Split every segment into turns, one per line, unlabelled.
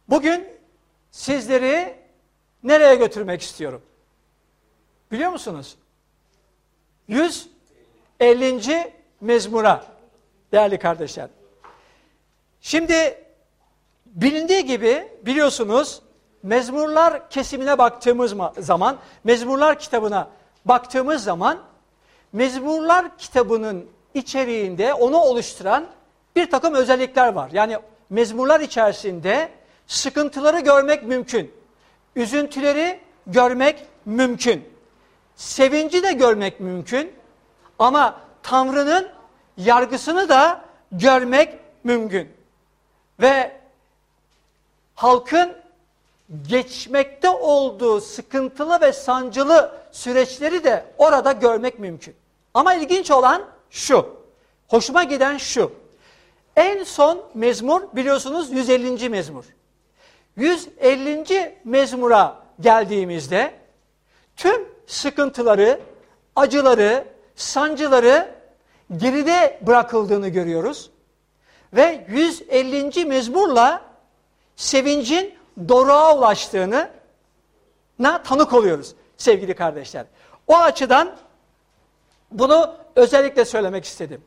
Bugün sizleri nereye götürmek istiyorum? Biliyor musunuz? 150. mezmura değerli kardeşler. Şimdi bilindiği gibi biliyorsunuz mezmurlar kesimine baktığımız zaman, mezmurlar kitabına baktığımız zaman mezmurlar kitabının içeriğinde onu oluşturan bir takım özellikler var. Yani mezmurlar içerisinde sıkıntıları görmek mümkün. Üzüntüleri görmek mümkün. Sevinci de görmek mümkün. Ama Tanrı'nın yargısını da görmek mümkün. Ve halkın geçmekte olduğu sıkıntılı ve sancılı süreçleri de orada görmek mümkün. Ama ilginç olan şu, hoşuma giden şu. En son mezmur biliyorsunuz 150. mezmur. 150. mezmura geldiğimizde tüm sıkıntıları, acıları, sancıları geride bırakıldığını görüyoruz. Ve 150. mezmurla sevincin doruğa ulaştığına tanık oluyoruz sevgili kardeşler. O açıdan bunu özellikle söylemek istedim.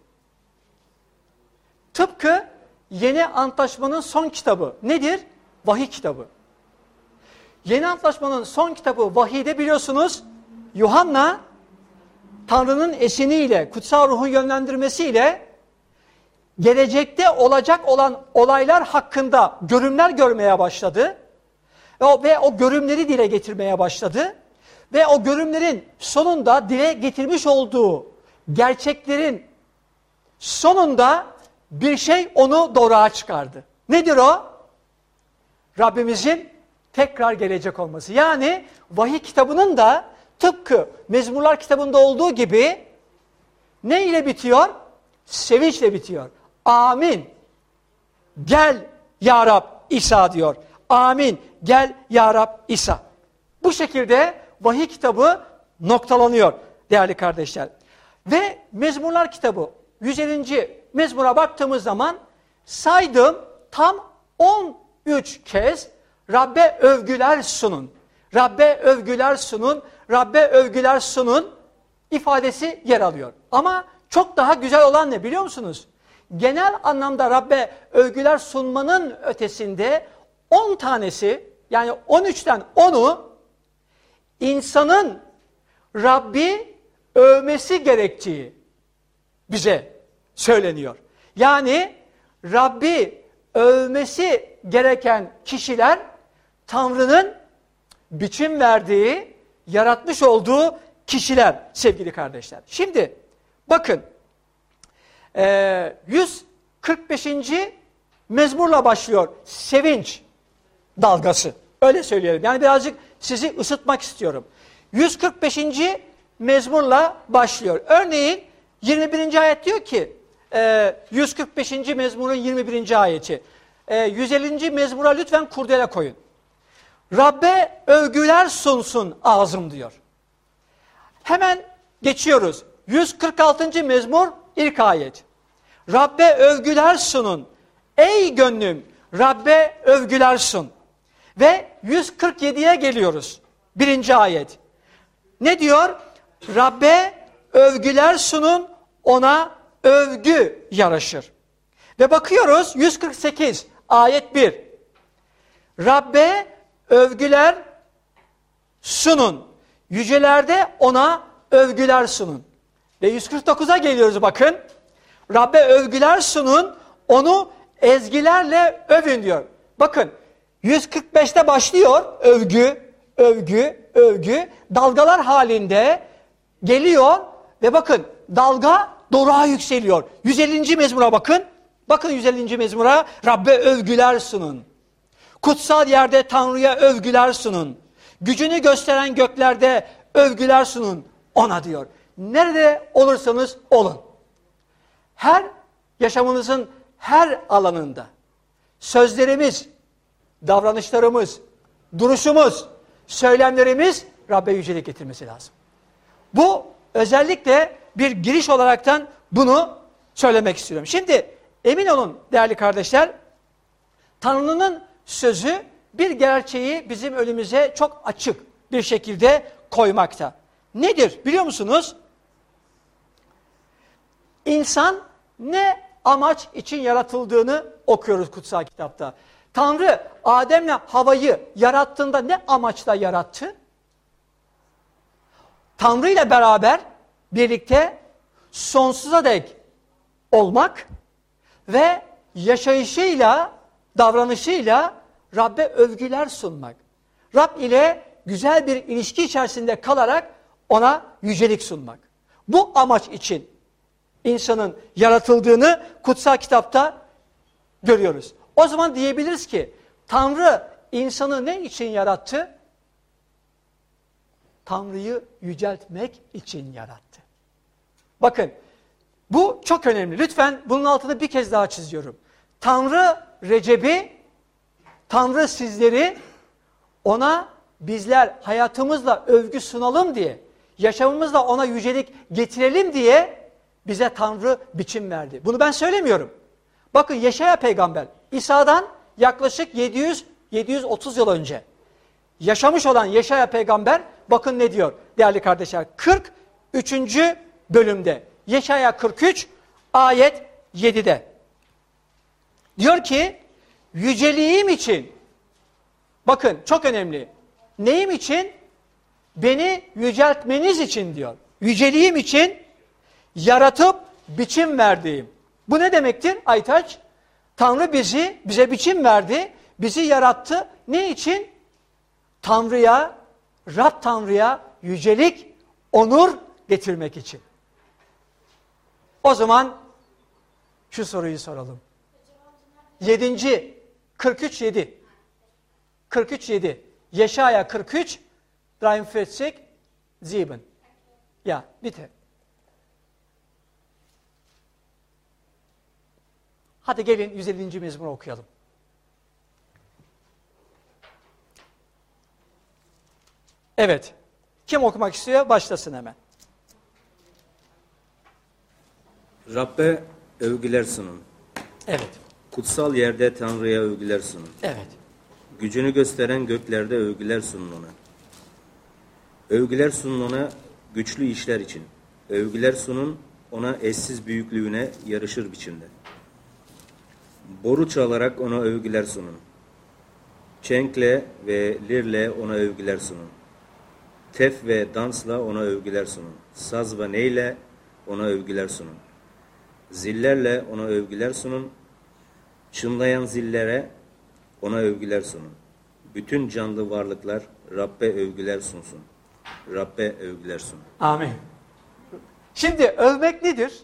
Tıpkı Yeni Antlaşma'nın son kitabı nedir? Vahiy kitabı. Yeni Antlaşma'nın son kitabı Vahiy'de biliyorsunuz Yuhanna Tanrı'nın esiniyle, kutsal ruhun yönlendirmesiyle gelecekte olacak olan olaylar hakkında görümler görmeye başladı. Ve o görümleri dile getirmeye başladı. Ve o görümlerin sonunda dile getirmiş olduğu gerçeklerin sonunda bir şey onu doğruğa çıkardı. Nedir o? Rabbimizin tekrar gelecek olması. Yani Vahiy kitabının da tıpkı Mezmurlar kitabında olduğu gibi ne ile bitiyor? Sevinçle bitiyor. Amin. Gel ya Rab İsa diyor. Amin. Gel ya Rab İsa. Bu şekilde Vahiy kitabı noktalanıyor değerli kardeşler. Ve Mezmurlar kitabı 150. mezmura baktığımız zaman saydım tam 13 kez Rabbe övgüler sunun. Rabbe övgüler sunun. Rabbe övgüler sunun ifadesi yer alıyor. Ama çok daha güzel olan ne biliyor musunuz? Genel anlamda Rabbe övgüler sunmanın ötesinde 10 tanesi yani 13'ten 10'u insanın Rabbi övmesi gerektiği bize söyleniyor. Yani Rabbi övmesi gereken kişiler Tanrı'nın biçim verdiği, yaratmış olduğu kişiler sevgili kardeşler. Şimdi bakın 145. mezmurla başlıyor sevinç dalgası. Öyle söyleyelim. Yani birazcık sizi ısıtmak istiyorum. 145. mezmurla başlıyor. Örneğin 21. ayet diyor ki 145. mezmurun 21. ayeti. 150. mezmura lütfen kurdele koyun. Rabbe övgüler sunsun ağzım diyor. Hemen geçiyoruz. 146. mezmur ilk ayet. Rabbe övgüler sunun. Ey gönlüm Rabbe övgüler sun. Ve 147'ye geliyoruz. 1. ayet. Ne diyor? Rabbe övgüler sunun, ona övgü yaraşır. Ve bakıyoruz 148 ayet 1. Rabbe övgüler sunun. Yücelerde ona övgüler sunun. Ve 149'a geliyoruz bakın. Rabbe övgüler sunun, onu ezgilerle övün diyor. Bakın 145'te başlıyor övgü, övgü, övgü. Dalgalar halinde geliyor ve bakın dalga doruğa yükseliyor. 150. mezmura bakın. Bakın 150. mezmura Rabbe övgüler sunun. Kutsal yerde Tanrı'ya övgüler sunun. Gücünü gösteren göklerde övgüler sunun ona diyor. Nerede olursanız olun. Her yaşamınızın her alanında sözlerimiz, davranışlarımız, duruşumuz, söylemlerimiz Rabbe yücelik getirmesi lazım. Bu özellikle bir giriş olaraktan bunu söylemek istiyorum. Şimdi emin olun değerli kardeşler, Tanrı'nın sözü bir gerçeği bizim önümüze çok açık bir şekilde koymakta. Nedir biliyor musunuz? İnsan ne amaç için yaratıldığını okuyoruz kutsal kitapta. Tanrı Adem'le Havva'yı yarattığında ne amaçla yarattı? Tanrı ile beraber birlikte sonsuza dek olmak ve yaşayışıyla, davranışıyla Rab'be övgüler sunmak. Rab ile güzel bir ilişki içerisinde kalarak ona yücelik sunmak. Bu amaç için insanın yaratıldığını kutsal kitapta görüyoruz. O zaman diyebiliriz ki Tanrı insanı ne için yarattı? Tanrı'yı yüceltmek için yarattı. Bakın bu çok önemli. Lütfen bunun altını bir kez daha çiziyorum. Tanrı Recep'i, Tanrı sizleri ona bizler hayatımızla övgü sunalım diye, yaşamımızla ona yücelik getirelim diye bize Tanrı biçim verdi. Bunu ben söylemiyorum. Bakın Yeşaya peygamber İsa'dan yaklaşık 700-730 yıl önce yaşamış olan Yeşaya peygamber bakın ne diyor değerli kardeşler. 43. bölümde Yeşaya 43 ayet 7'de diyor ki yüceliğim için, bakın çok önemli, neyim için? Beni yüceltmeniz için diyor. Yüceliğim için yaratıp biçim verdiğim. Bu ne demektir Aytaç? Tanrı bize biçim verdi, bizi yarattı. Ne için? Tanrı'ya, Rab Tanrı'ya yücelik, onur getirmek için. O zaman şu soruyu soralım. 43:7 Yeşaya 43 43:7 Ya bitte. Hadi gelin 150. mezmuru okuyalım. Evet. Kim okumak istiyor? Başlasın hemen.
Rabbe övgüler sunun.
Evet.
Kutsal yerde Tanrı'ya övgüler sunun.
Evet.
Gücünü gösteren göklerde övgüler sunun ona. Övgüler sunun ona güçlü işler için. Övgüler sunun ona eşsiz büyüklüğüne yarışır biçimde. Boru çalarak ona övgüler sunun. Çenkle ve lirle ona övgüler sunun. Tef ve dansla ona övgüler sunun. Saz ve neyle ona övgüler sunun. Zillerle ona övgüler sunun. Çınlayan zillere ona övgüler sunun. Bütün canlı varlıklar Rabbe övgüler sunsun. Rabbe övgüler sunun.
Amin. Şimdi övmek nedir?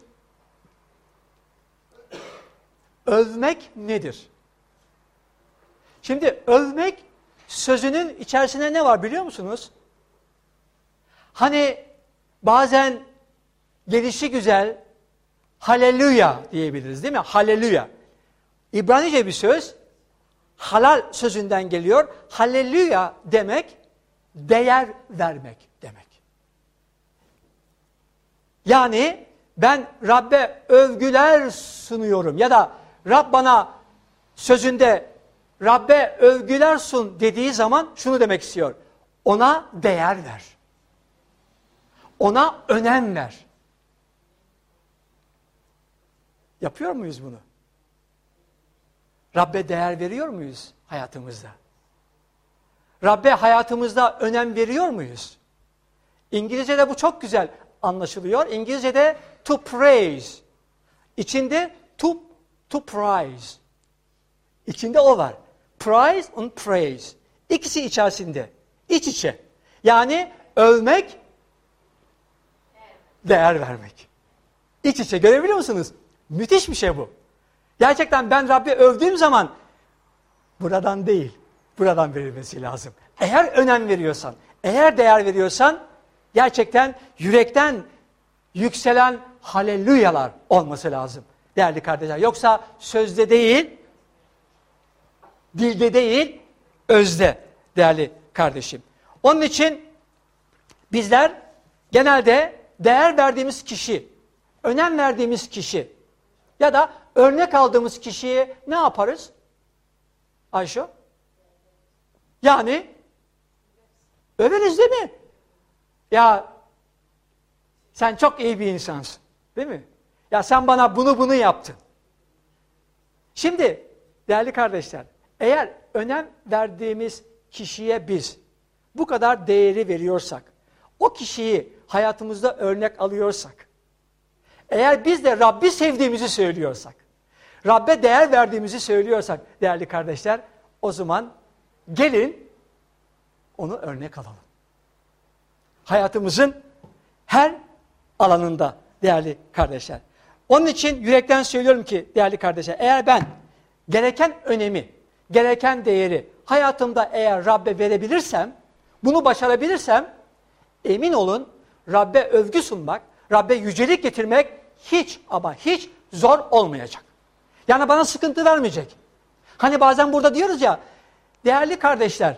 Övmek nedir? Şimdi övmek sözünün içerisinde ne var biliyor musunuz? Hani bazen gelişi güzel haleluya diyebiliriz değil mi? Haleluya. İbranice bir söz. Halal sözünden geliyor. Haleluya demek değer vermek demek. Yani ben Rabbe övgüler sunuyorum ya da Rab bana sözünde Rabbe övgüler sun dediği zaman şunu demek istiyor. Ona değer ver. Ona önem ver. Yapıyor muyuz bunu? Rabbe değer veriyor muyuz hayatımızda? Rabbe hayatımızda önem veriyor muyuz? İngilizce'de bu çok güzel anlaşılıyor. İngilizce'de to praise. İçinde to prize. İçinde o var. Prize and praise. İkisi içerisinde. İç içe. Yani övmek, değer vermek. İç içe. Görebiliyor musunuz? Müthiş bir şey bu. Gerçekten ben Rabbi övdüğüm zaman buradan değil, buradan verilmesi lazım. Eğer önem veriyorsan, eğer değer veriyorsan gerçekten yürekten yükselen haleluyalar olması lazım değerli kardeşler. Yoksa sözde değil, dilde değil, özde değerli kardeşim. Onun için bizler genelde değer verdiğimiz kişi, önem verdiğimiz kişi ya da örnek aldığımız kişiye ne yaparız? Ayşe? Yani överiz değil mi? Ya sen çok iyi bir insansın. Değil mi? Ya sen bana bunu yaptın. Şimdi değerli kardeşler, eğer önem verdiğimiz kişiye biz bu kadar değeri veriyorsak, o kişiyi hayatımızda örnek alıyorsak, eğer biz de Rabbi sevdiğimizi söylüyorsak, Rabbe değer verdiğimizi söylüyorsak değerli kardeşler, o zaman gelin onu örnek alalım. Hayatımızın her alanında değerli kardeşler. Onun için yürekten söylüyorum ki değerli kardeşler, eğer ben gereken önemi, gereken değeri hayatımda eğer Rabbe verebilirsem, bunu başarabilirsem, emin olun Rabbe övgü sunmak, Rabbe yücelik getirmek hiç ama hiç zor olmayacak. Yani bana sıkıntı vermeyecek. Hani bazen burada diyoruz ya, değerli kardeşler,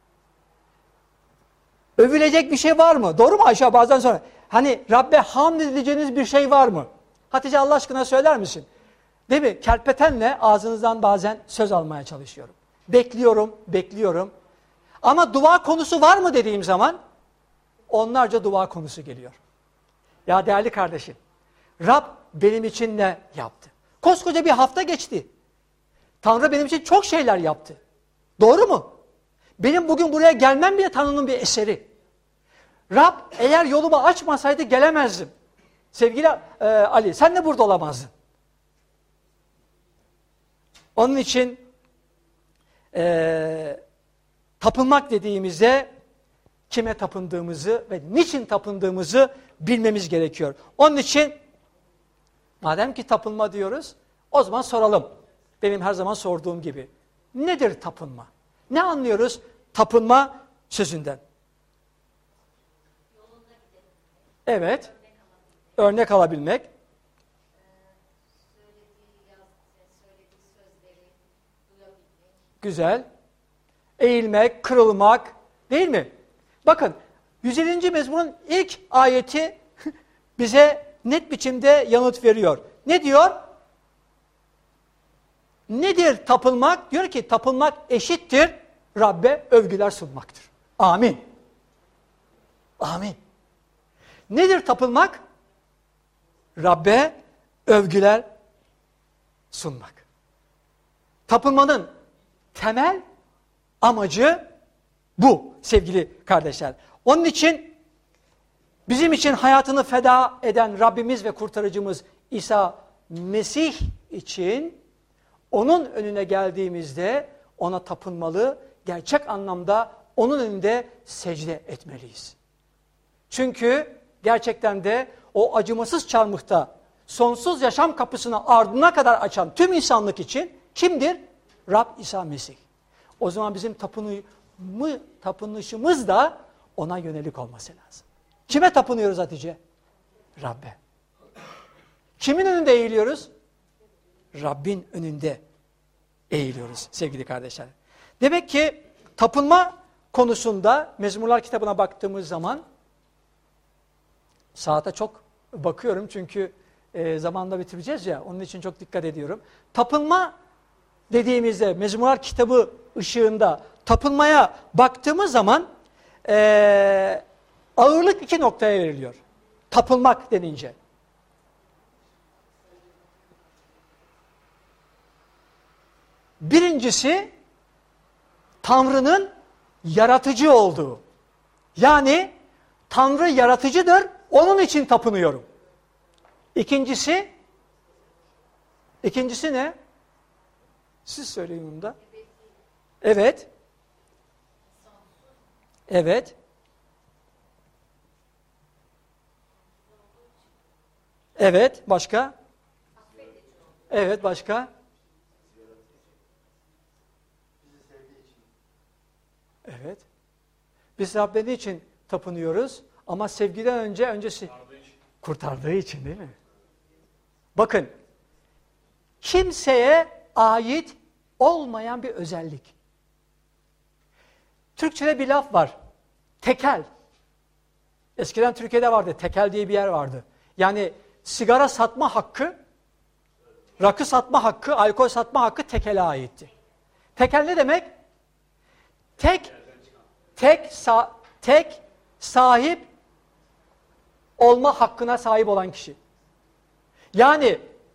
övülecek bir şey var mı? Doğru mu Ayşe bazen sonra? Hani Rabbe hamd edeceğiniz bir şey var mı? Hatice Allah aşkına söyler misin? Değil mi? Kerpetenle ağzınızdan bazen söz almaya çalışıyorum. Bekliyorum. Ama dua konusu var mı dediğim zaman onlarca dua konusu geliyor. Ya değerli kardeşim, Rab benim için ne yaptı? Koskoca bir hafta geçti. Tanrı benim için çok şeyler yaptı. Doğru mu? Benim bugün buraya gelmem bile Tanrı'nın bir eseri. Rab eğer yolumu açmasaydı gelemezdim. Sevgili Ali, sen de burada olamazdın. Onun için tapınmak dediğimizde kime tapındığımızı ve niçin tapındığımızı bilmemiz gerekiyor. Onun için madem ki tapınma diyoruz, o zaman soralım. Benim her zaman sorduğum gibi. Nedir tapınma? Ne anlıyoruz tapınma sözünden? Evet. Örnek alabilmek. Güzel. Eğilmek, kırılmak, değil mi? Bakın 150. mezmunun ilk ayeti bize net biçimde yanıt veriyor. Ne diyor? Nedir tapınmak? Diyor ki tapınmak eşittir Rabbe övgüler sunmaktır. Amin. Amin. Nedir tapınmak? Rabbe övgüler sunmak. Tapınmanın temel amacı bu sevgili kardeşler. Onun için bizim için hayatını feda eden Rabbimiz ve kurtarıcımız İsa Mesih için onun önüne geldiğimizde ona tapınmalı, gerçek anlamda onun önünde secde etmeliyiz. Çünkü gerçekten de o acımasız çarmıhta sonsuz yaşam kapısını ardına kadar açan tüm insanlık için kimdir? Rab İsa Mesih. O zaman bizim tapınışımız da ona yönelik olması lazım. Kime tapınıyoruz Hatice? Rabbe. Kimin önünde eğiliyoruz? Rabbin önünde eğiliyoruz sevgili kardeşler. Demek ki tapınma konusunda Mezmurlar kitabına baktığımız zaman saate çok bakıyorum çünkü zamanla bitireceğiz ya, onun için çok dikkat ediyorum. Tapınma dediğimizde Mezmurlar kitabı ışığında tapınmaya baktığımız zaman ağırlık iki noktaya veriliyor. Tapınmak denince. Birincisi Tanrı'nın yaratıcı olduğu. Yani Tanrı yaratıcıdır, onun için tapınıyorum. İkincisi ne? Siz söyleyin bunu da. Evet. Evet. Evet, başka? Evet, başka? Evet. Biz Rabbe niçin tapınıyoruz? Ama sevgiden öncesi kurtardığı için değil mi? Bakın, kimseye ait olmayan bir özellik. Türkçe'de bir laf var. Tekel. Eskiden Türkiye'de vardı. Tekel diye bir yer vardı. Yani sigara satma hakkı, rakı satma hakkı, alkol satma hakkı tekele aitti. Tekel ne demek? tek sahip olma hakkına sahip olan kişi. Yani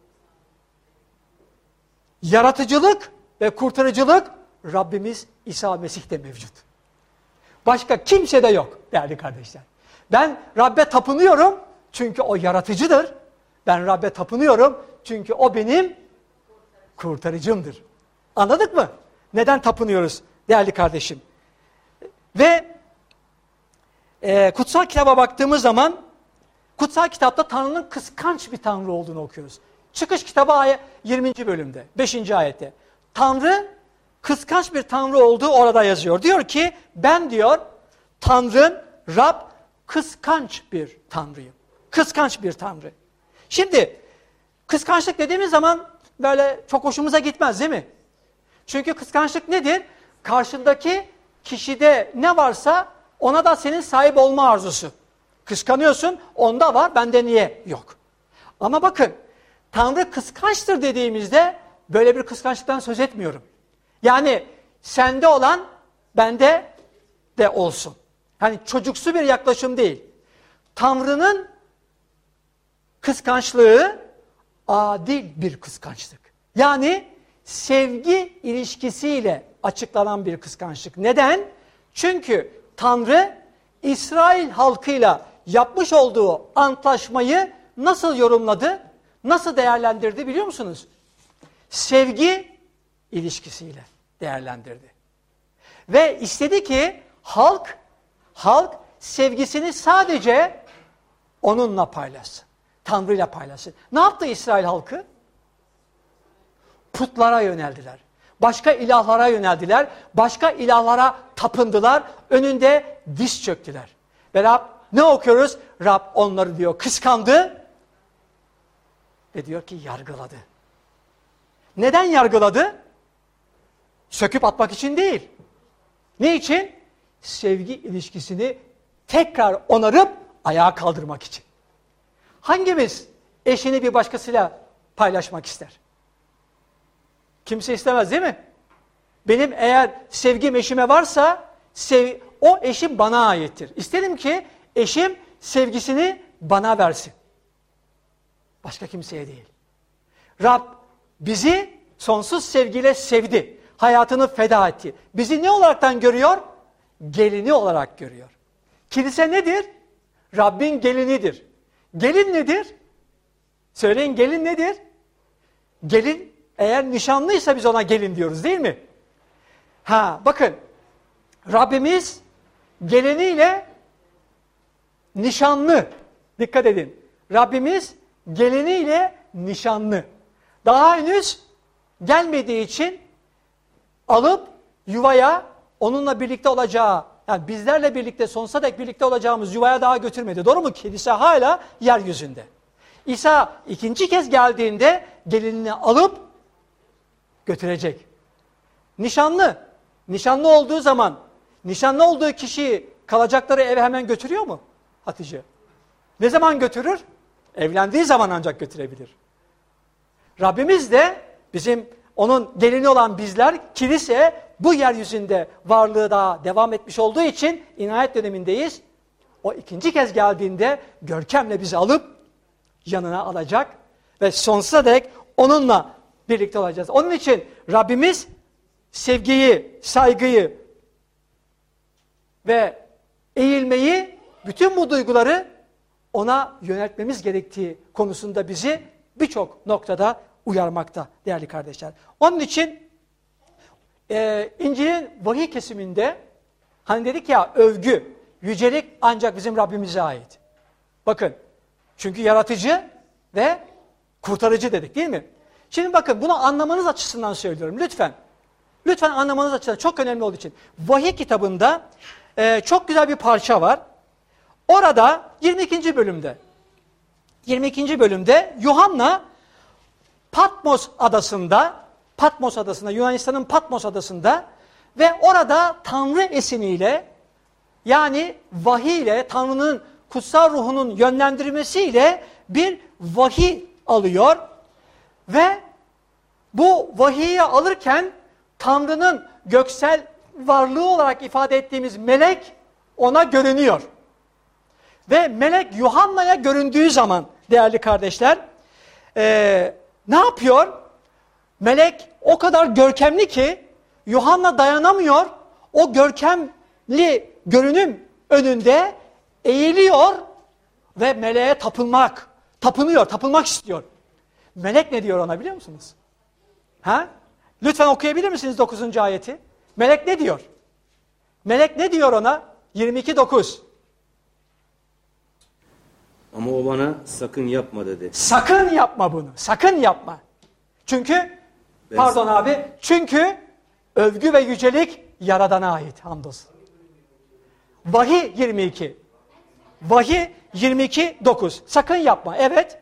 yaratıcılık ve kurtarıcılık Rabbimiz İsa Mesih'te mevcut. Başka kimse de yok değerli kardeşler. Ben Rabbe tapınıyorum çünkü o yaratıcıdır. Ben Rabbe tapınıyorum çünkü o benim kurtarıcımdır. Anladık mı? Neden tapınıyoruz değerli kardeşim? Ve kutsal kitaba baktığımız zaman kutsal kitapta Tanrı'nın kıskanç bir Tanrı olduğunu okuyoruz. Çıkış kitabı 20. bölümde 5. ayette. Tanrı kıskanç bir Tanrı olduğu orada yazıyor. Diyor ki ben diyor Tanrın Rab kıskanç bir Tanrıyım. Kıskanç bir Tanrı. Şimdi kıskançlık dediğimiz zaman böyle çok hoşumuza gitmez değil mi? Çünkü kıskançlık nedir? Karşındaki kişide ne varsa ona da senin sahip olma arzusu. Kıskanıyorsun, onda var, bende niye yok? Ama bakın, Tanrı kıskançtır dediğimizde böyle bir kıskançlıktan söz etmiyorum. Yani sende olan bende de olsun. Yani çocuksu bir yaklaşım değil. Tanrı'nın kıskançlığı adil bir kıskançlık. Yani sevgi ilişkisiyle açıklanan bir kıskançlık. Neden? Çünkü Tanrı İsrail halkıyla yapmış olduğu antlaşmayı nasıl yorumladı, nasıl değerlendirdi biliyor musunuz? Sevgi ilişkisiyle değerlendirdi. Ve istedi ki halk sevgisini sadece onunla paylaşsın. Tanrı'yla paylaşsın. Ne yaptı İsrail halkı? Putlara yöneldiler. Başka ilahlara yöneldiler. Başka ilahlara tapındılar. Önünde diz çöktüler. Ve Rab ne okuyoruz? Rab onları diyor kıskandı ve diyor ki yargıladı. Neden yargıladı? Söküp atmak için değil. Ne için? Sevgi ilişkisini tekrar onarıp ayağa kaldırmak için. Hangimiz eşini bir başkasıyla paylaşmak ister? Kimse istemez değil mi? Benim eğer sevgim eşime varsa o eşim bana aittir. İsterim ki eşim sevgisini bana versin. Başka kimseye değil. Rab bizi sonsuz sevgiyle sevdi. Hayatını feda etti. Bizi ne olaraktan görüyor? Gelini olarak görüyor. Kilise nedir? Rabbin gelinidir. Gelin nedir? Söyleyin gelin nedir? Gelin eğer nişanlıysa biz ona gelin diyoruz değil mi? Bakın Rabbimiz geliniyle nişanlı. Dikkat edin. Rabbimiz geliniyle nişanlı. Daha henüz gelmediği için alıp yuvaya onunla birlikte olacağı, yani bizlerle birlikte sonsuza dek birlikte olacağımız yuvaya daha götürmedi. Doğru mu? Kilise hala yeryüzünde. İsa ikinci kez geldiğinde gelinini alıp götürecek. Nişanlı. Nişanlı olduğu zaman, nişanlı olduğu kişiyi kalacakları eve hemen götürüyor mu Hatice? Ne zaman götürür? Evlendiği zaman ancak götürebilir. Rabbimiz de bizim onun gelini olan bizler, kilise bu yeryüzünde varlığı daha devam etmiş olduğu için inayet dönemindeyiz. O ikinci kez geldiğinde görkemle bizi alıp yanına alacak ve sonsuza dek onunla birlikte olacağız. Onun için Rabbimiz sevgiyi, saygıyı ve eğilmeyi, bütün bu duyguları ona yöneltmemiz gerektiği konusunda bizi birçok noktada uyarmakta değerli kardeşler. Onun için İncil'in vahiy kesiminde hani dedik ya övgü, yücelik ancak bizim Rabbimize ait. Bakın çünkü yaratıcı ve kurtarıcı dedik değil mi? Şimdi bakın bunu anlamanız açısından söylüyorum lütfen. Lütfen anlamanız açısından çok önemli olduğu için. Vahiy kitabında çok güzel bir parça var. Orada 22. bölümde Yuhanna Patmos adasında Yunanistan'ın Patmos adasında ve orada Tanrı esiniyle yani vahiy ile Tanrı'nın kutsal ruhunun yönlendirmesiyle bir vahiy alıyor ve bu vahiyi alırken Tanrı'nın göksel varlığı olarak ifade ettiğimiz melek ona görünüyor. Ve melek Yuhanna'ya göründüğü zaman değerli kardeşler ne yapıyor? Melek o kadar görkemli ki Yuhanna dayanamıyor. O görkemli görünüm önünde eğiliyor ve meleğe tapınmak istiyor. Melek ne diyor ona biliyor musunuz? Ha? Lütfen okuyabilir misiniz 9. ayeti? Melek ne diyor? Melek ne diyor ona? 22:9.
Ama o bana sakın yapma dedi.
Sakın yapma bunu. Sakın yapma. Çünkü çünkü övgü ve yücelik Yaradan'a ait. Hamdolsun. Vahiy 22. Vahiy 22:9. Sakın yapma. Evet.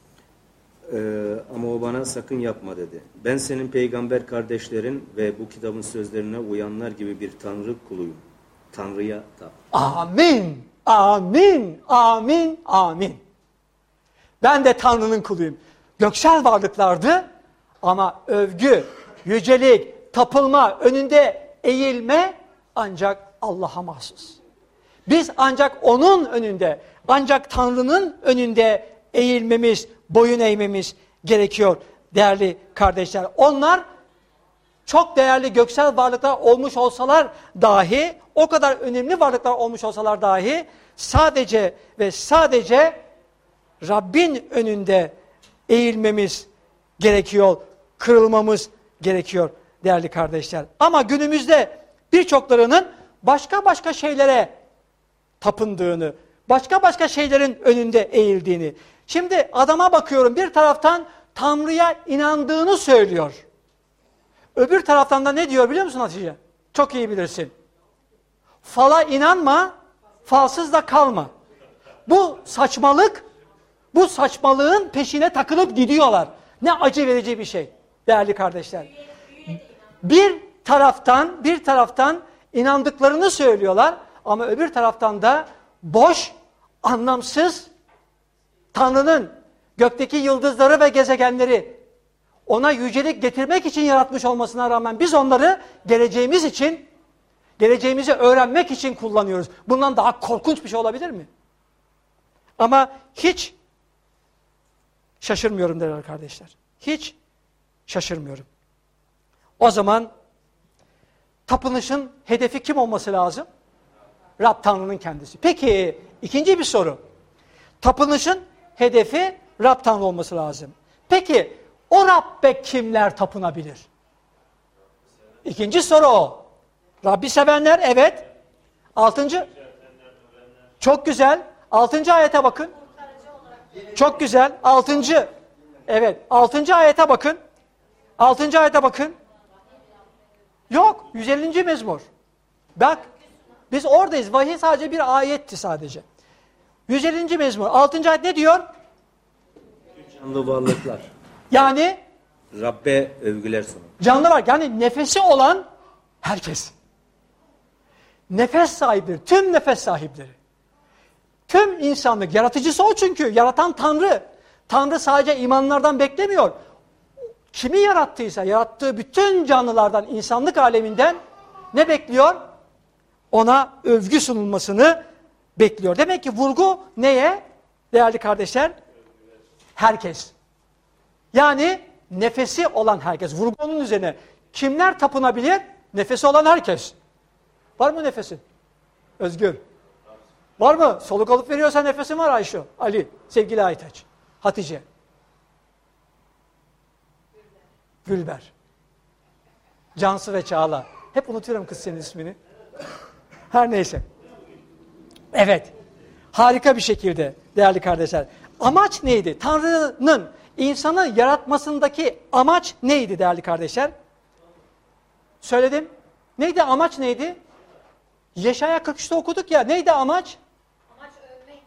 Ama o bana sakın yapma dedi. Ben senin peygamber kardeşlerin ve bu kitabın sözlerine uyanlar gibi bir tanrı kuluyum. Tanrı'ya tap.
Amin. Amin. Amin. Amin. Ben de Tanrı'nın kuluyum. Göksel varlıklardı ama övgü, yücelik, tapılma, önünde eğilme ancak Allah'a mahsus. Biz ancak onun önünde, ancak Tanrı'nın önünde eğilmemiz, boyun eğmemiz gerekiyor değerli kardeşler. Onlar çok değerli göksel varlıklar olmuş olsalar dahi, o kadar önemli varlıklar olmuş olsalar dahi sadece ve sadece Rabbin önünde eğilmemiz gerekiyor, kırılmamız gerekiyor değerli kardeşler. Ama günümüzde birçoklarının başka şeylere tapındığını, başka şeylerin önünde eğildiğini. Şimdi adama bakıyorum, bir taraftan Tanrı'ya inandığını söylüyor. Öbür taraftan da ne diyor biliyor musun Hatice? Çok iyi bilirsin. Fala inanma, falsız da kalma. Bu saçmalığın peşine takılıp gidiyorlar. Ne acı verici bir şey değerli kardeşler. Bir taraftan inandıklarını söylüyorlar ama öbür taraftan da boş, anlamsız, Tanrı'nın gökteki yıldızları ve gezegenleri ona yücelik getirmek için yaratmış olmasına rağmen biz onları geleceğimizi öğrenmek için kullanıyoruz. Bundan daha korkunç bir şey olabilir mi? Ama hiç şaşırmıyorum değerli kardeşler. Hiç şaşırmıyorum. O zaman tapınışın hedefi kim olması lazım? Rab Tanrı'nın kendisi. Peki ikinci bir soru. Tapınışın hedefi Rab Tanrı olması lazım. Peki o Rabbe kimler tapınabilir? İkinci soru o. Rabbi sevenler, evet. 6. Çok güzel. 6. ayete bakın. Çok güzel. 6. Evet. 6. ayete bakın. 6. ayete bakın. Yok. 150. mezmur. Bak. Biz oradayız. Vahiy sadece bir ayetti sadece. 150. mezmur. 6. ayet ne diyor?
Canlı varlıklar.
Yani
Rabbe övgüler sunun.
canlı var. Yani nefesi olan herkes. Nefes sahibi, tüm nefes sahipleri. Tüm insanlık, yaratıcısı o çünkü. Yaratan Tanrı. Tanrı sadece imanlardan beklemiyor. Kimi yarattıysa, yarattığı bütün canlılardan, insanlık aleminden ne bekliyor? Ona övgü sunulmasını bekliyor. Demek ki vurgu neye? Değerli kardeşler? Herkes. Yani nefesi olan herkes. Vurgu onun üzerine. Kimler tapınabilir? Nefesi olan herkes. Var mı nefesin? Özgür. Var mı? Soluk alıp veriyorsan nefesin var Ayşe, Ali, sevgili Aytaç, Hatice. Gülber. Cansu ve Çağla. Hep unutuyorum kız senin ismini. Her neyse. Evet. Harika bir şekilde değerli kardeşler. Amaç neydi? Tanrı'nın insanı yaratmasındaki amaç neydi değerli kardeşler? Söyledim. Neydi? Amaç neydi? Yeşaya 43'te okuduk ya. Neydi amaç? Amaç övmek.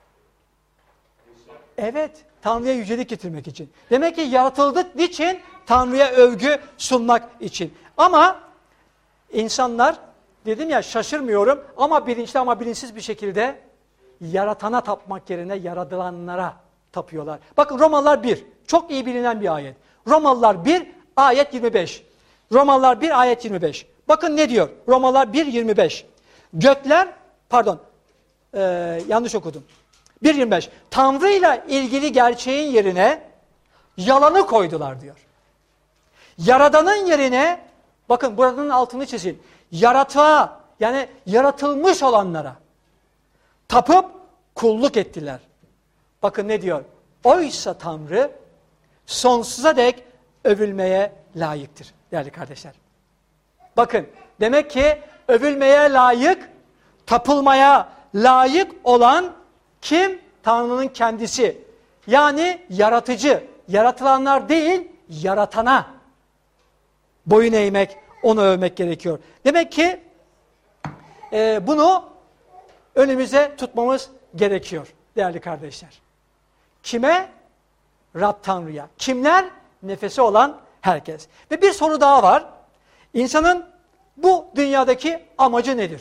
Evet. Tanrı'ya yücelik getirmek için. Demek ki yaratıldık niçin? Tanrı'ya övgü sunmak için. Ama insanlar, dedim ya, şaşırmıyorum ama bilinçli ama bilinçsiz bir şekilde yaratana tapmak yerine yaratılanlara tapıyorlar. Bakın Romalılar 1. Çok iyi bilinen bir ayet. Romalılar 1 ayet 25. Romalılar 1 ayet 25. Bakın ne diyor? Romalılar 1.25. Gökler, pardon, yanlış okudum. 1.25. Tanrı'yla ilgili gerçeğin yerine yalanı koydular diyor. Yaradanın yerine, bakın buranın altını çizin. Yaratığa, yani yaratılmış olanlara tapıp kulluk ettiler. Bakın ne diyor? Oysa Tanrı sonsuza dek övülmeye layıktır değerli kardeşler. Bakın demek ki övülmeye layık, tapılmaya layık olan kim? Tanrı'nın kendisi. Yani yaratıcı. Yaratılanlar değil, yaratana boyun eğmek, onu övmek gerekiyor. Demek ki bunu önümüze tutmamız gerekiyor değerli kardeşler. Kime? Rab Tanrı'ya. Kimler? Nefesi olan herkes. Ve bir soru daha var. İnsanın bu dünyadaki amacı nedir?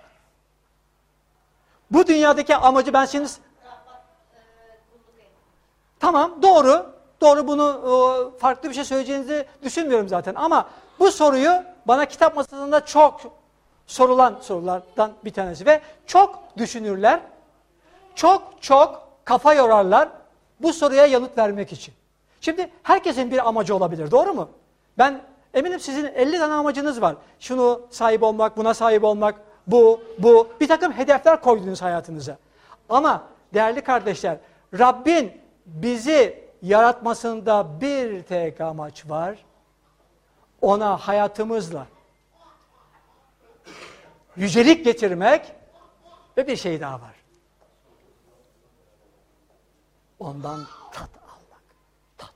Bu dünyadaki amacı ben şimdi... Tamam, doğru. Doğru, bunu farklı bir şey söyleyeceğinizi düşünmüyorum zaten. Ama bu soruyu bana kitap masasında çok sorulan sorulardan bir tanesi. Ve çok düşünürler, çok kafa yorarlar bu soruya yanıt vermek için. Şimdi herkesin bir amacı olabilir, doğru mu? Ben eminim sizin 50 tane amacınız var. Şunu sahip olmak, buna sahip olmak, bu. Bir takım hedefler koydunuz hayatınıza. Ama değerli kardeşler, Rabbin bizi yaratmasında bir tek amaç var. Ona hayatımızla yücelik getirmek ve bir şey daha var. Ondan tat almak. Tat.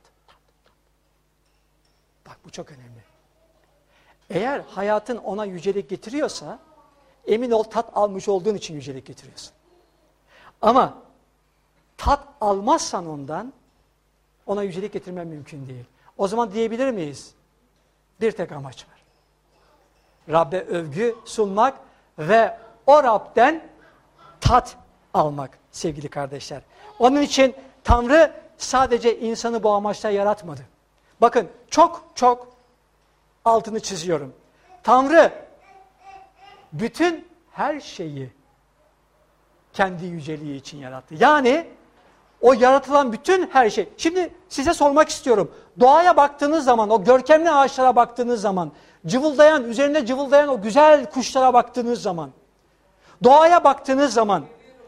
Bak bu çok önemli. Eğer hayatın ona yücelik getiriyorsa, emin ol tat almış olduğun için yücelik getiriyorsun. Ama tat almazsan ondan, ona yücelik getirmen mümkün değil. O zaman diyebilir miyiz? Bir tek amaç var. Rabbe övgü sunmak ve o Rab'den tat almak sevgili kardeşler. Onun için Tanrı sadece insanı bu amaçla yaratmadı. Bakın çok altını çiziyorum. Tanrı bütün her şeyi kendi yüceliği için yarattı. Yani o yaratılan bütün her şey. Şimdi size sormak istiyorum. Doğaya baktığınız zaman, o görkemli ağaçlara baktığınız zaman, cıvıldayan, üzerinde cıvıldayan o güzel kuşlara baktığınız zaman, doğaya baktığınız zaman,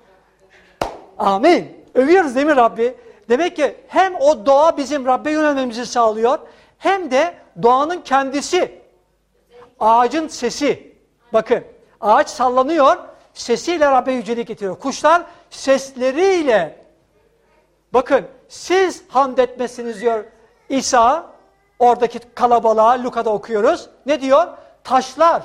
amin, övüyoruz değil mi Rabbi? Demek ki hem o doğa bizim Rabbe yönelmemizi sağlıyor, hem de doğanın kendisi, ağacın sesi. Bakın, ağaç sallanıyor, sesiyle Rabbe yücelik getiriyor. Kuşlar sesleriyle, bakın siz hamd etmesiniz diyor İsa, oradaki kalabalığa, Luka'da okuyoruz. Ne diyor? Taşlar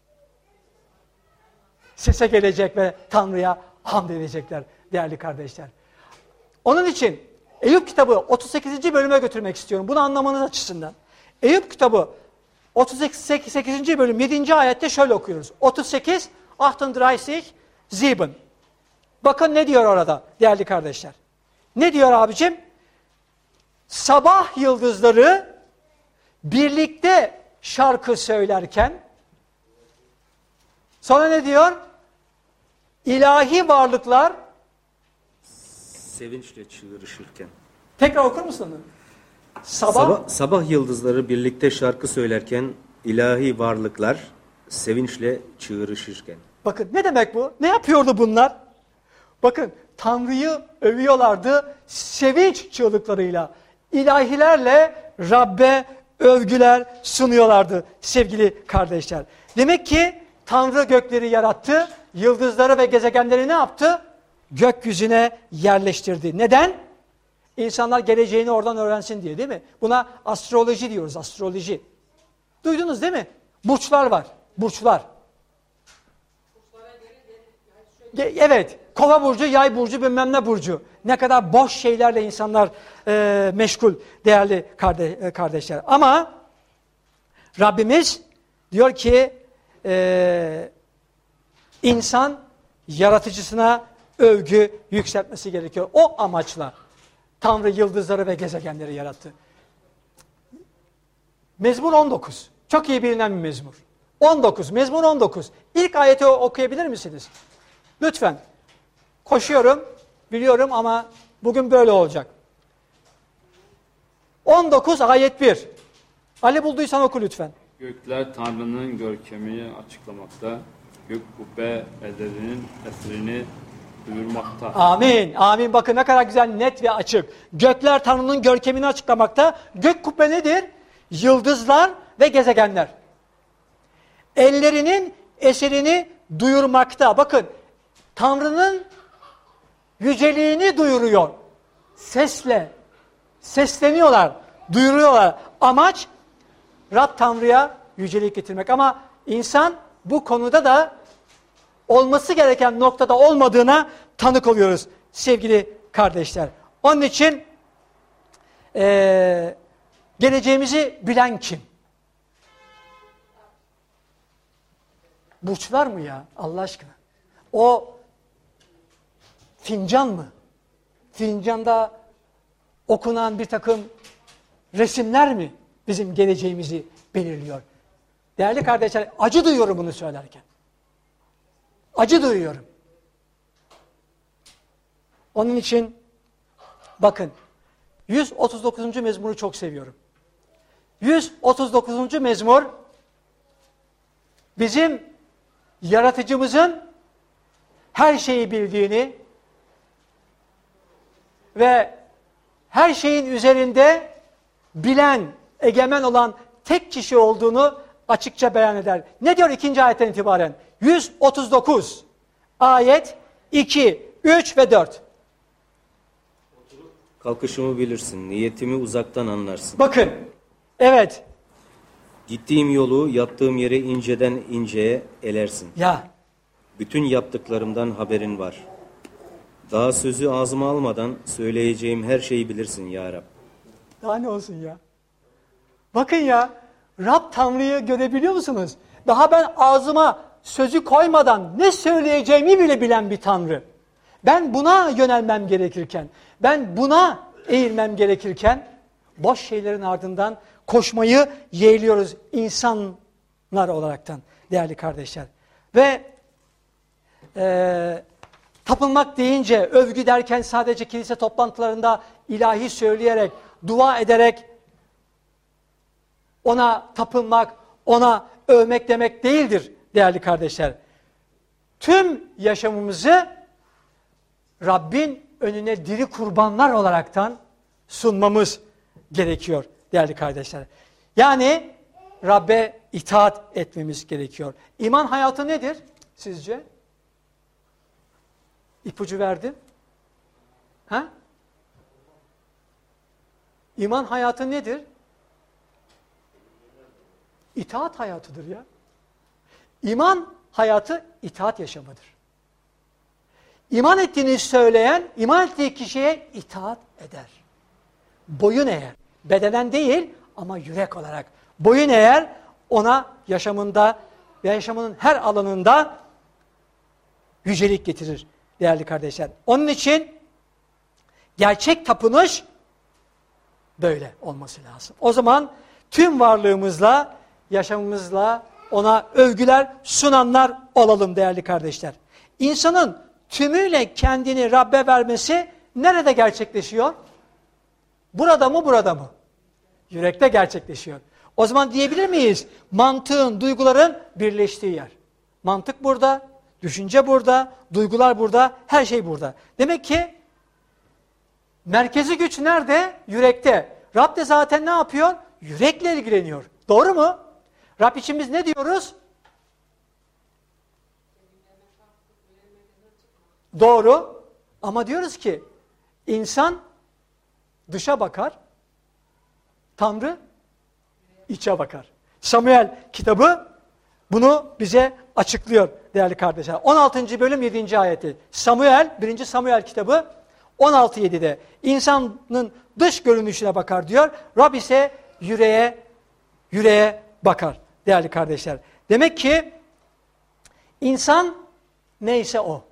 sese gelecek ve Tanrı'ya hamd edecekler değerli kardeşler. Onun için Eyüp kitabı 38. bölüme götürmek istiyorum. Bunu anlamanız açısından. Eyüp kitabı 38. bölüm 7. ayette şöyle okuyoruz. 38, 38, 7. Bakın ne diyor orada değerli kardeşler. Ne diyor abicim? Sabah yıldızları birlikte şarkı söylerken, sonra ne diyor? İlahi varlıklar
sevinçle çığırışırken.
Tekrar okur musun?
Sabah yıldızları birlikte şarkı söylerken, ilahi varlıklar sevinçle çığırışırken.
Bakın ne demek bu? Ne yapıyordu bunlar? Bakın Tanrı'yı övüyorlardı sevinç çığlıklarıyla. İlahilerle Rabbe övgüler sunuyorlardı sevgili kardeşler. Demek ki Tanrı gökleri yarattı, yıldızları ve gezegenleri ne yaptı? Gökyüzüne yerleştirdi. Neden? İnsanlar geleceğini oradan öğrensin diye, değil mi? Buna astroloji diyoruz, astroloji. Duydunuz değil mi? Burçlar var, burçlar. Evet, Kova burcu, Yay burcu, bilmem ne burcu. Ne kadar boş şeylerle insanlar meşgul değerli kardeşler. Ama Rabbimiz diyor ki insan yaratıcısına övgü yükseltmesi gerekiyor. O amaçla Tanrı yıldızları ve gezegenleri yarattı. Mezmur 19. Çok iyi bilinen bir mezmur. 19, Mezmur 19. İlk ayeti okuyabilir misiniz? Lütfen. Koşuyorum, biliyorum ama bugün böyle olacak. 19 ayet 1. Ali bulduysan oku lütfen.
Gökler Tanrı'nın görkemini açıklamakta, gök kubbe ellerinin esrini duyurmakta.
Amin, amin. Bakın ne kadar güzel, net ve açık. Gökler Tanrı'nın görkemini açıklamakta. Gök kubbe nedir? Yıldızlar ve gezegenler. Ellerinin eserini duyurmakta. Bakın, Tanrı'nın yüceliğini duyuruyor. Sesle, sesleniyorlar, duyuruyorlar. Amaç, Rab Tanrı'ya yücelik getirmek. Ama insan bu konuda da olması gereken noktada olmadığına tanık oluyoruz sevgili kardeşler. Onun için geleceğimizi bilen kim? Burçlar mı ya Allah aşkına? O fincan mı? Fincanda okunan bir takım resimler mi bizim geleceğimizi belirliyor? Değerli kardeşler, acı duyuyorum bunu söylerken. Acı duyuyorum. Onun için bakın 139. mezmuru çok seviyorum. 139. mezmur bizim yaratıcımızın her şeyi bildiğini ve her şeyin üzerinde bilen, egemen olan tek kişi olduğunu açıkça beyan eder. Ne diyor 2. ayetten itibaren? 139 ayet 2, 3 ve 4.
Kalkışımı bilirsin, niyetimi uzaktan anlarsın.
Bakın, evet.
Gittiğim yolu, yattığım yere inceden inceye elersin.
Ya.
Bütün yaptıklarımdan haberin var. Daha sözü ağzıma almadan söyleyeceğim her şeyi bilirsin ya Rab.
Daha ne olsun ya? Bakın ya, Rab Tanrı'yı görebiliyor musunuz? Daha ben ağzıma sözü koymadan ne söyleyeceğimi bile bilen bir Tanrı. Ben buna yönelmem gerekirken, ben buna eğilmem gerekirken boş şeylerin ardından koşmayı yeğliyoruz insanlar olaraktan değerli kardeşler. Ve tapınmak deyince, övgü derken sadece kilise toplantılarında ilahi söyleyerek, dua ederek ona tapınmak, ona övmek demek değildir değerli kardeşler. Tüm yaşamımızı Rabbin önüne diri kurbanlar olaraktan sunmamız gerekiyor değerli kardeşler. Yani Rabbe itaat etmemiz gerekiyor. İman hayatı nedir sizce? İpucu verdim. Ha? İman hayatı nedir? İtaat hayatıdır ya. İman hayatı itaat yaşamıdır. İman ettiğini söyleyen, iman ettiği kişiye itaat eder. Boyun eğer, bedenen değil ama yürek olarak. Boyun eğer, ona yaşamında ve yaşamının her alanında yücelik getirir değerli kardeşler. Onun için gerçek tapınış böyle olması lazım. O zaman tüm varlığımızla, yaşamımızla ona övgüler sunanlar olalım değerli kardeşler. İnsanın tümüyle kendini Rabbe vermesi nerede gerçekleşiyor? Burada mı, burada mı? Yürekte gerçekleşiyor. O zaman diyebilir miyiz? Mantığın, duyguların birleştiği yer. Mantık burada, düşünce burada, duygular burada, her şey burada. Demek ki merkezi güç nerede? Yürekte. Rab de zaten ne yapıyor? Yürekle ilgileniyor. Doğru mu? Rab için biz ne diyoruz? Doğru. Ama diyoruz ki insan dışa bakar, Tanrı içe bakar. Samuel kitabı bunu bize açıklıyor değerli kardeşler. 16. bölüm 7. ayeti. Samuel, 1. Samuel kitabı 16.7'de insanın dış görünüşüne bakar diyor. Rab ise yüreğe bakar değerli kardeşler. Demek ki insan neyse o.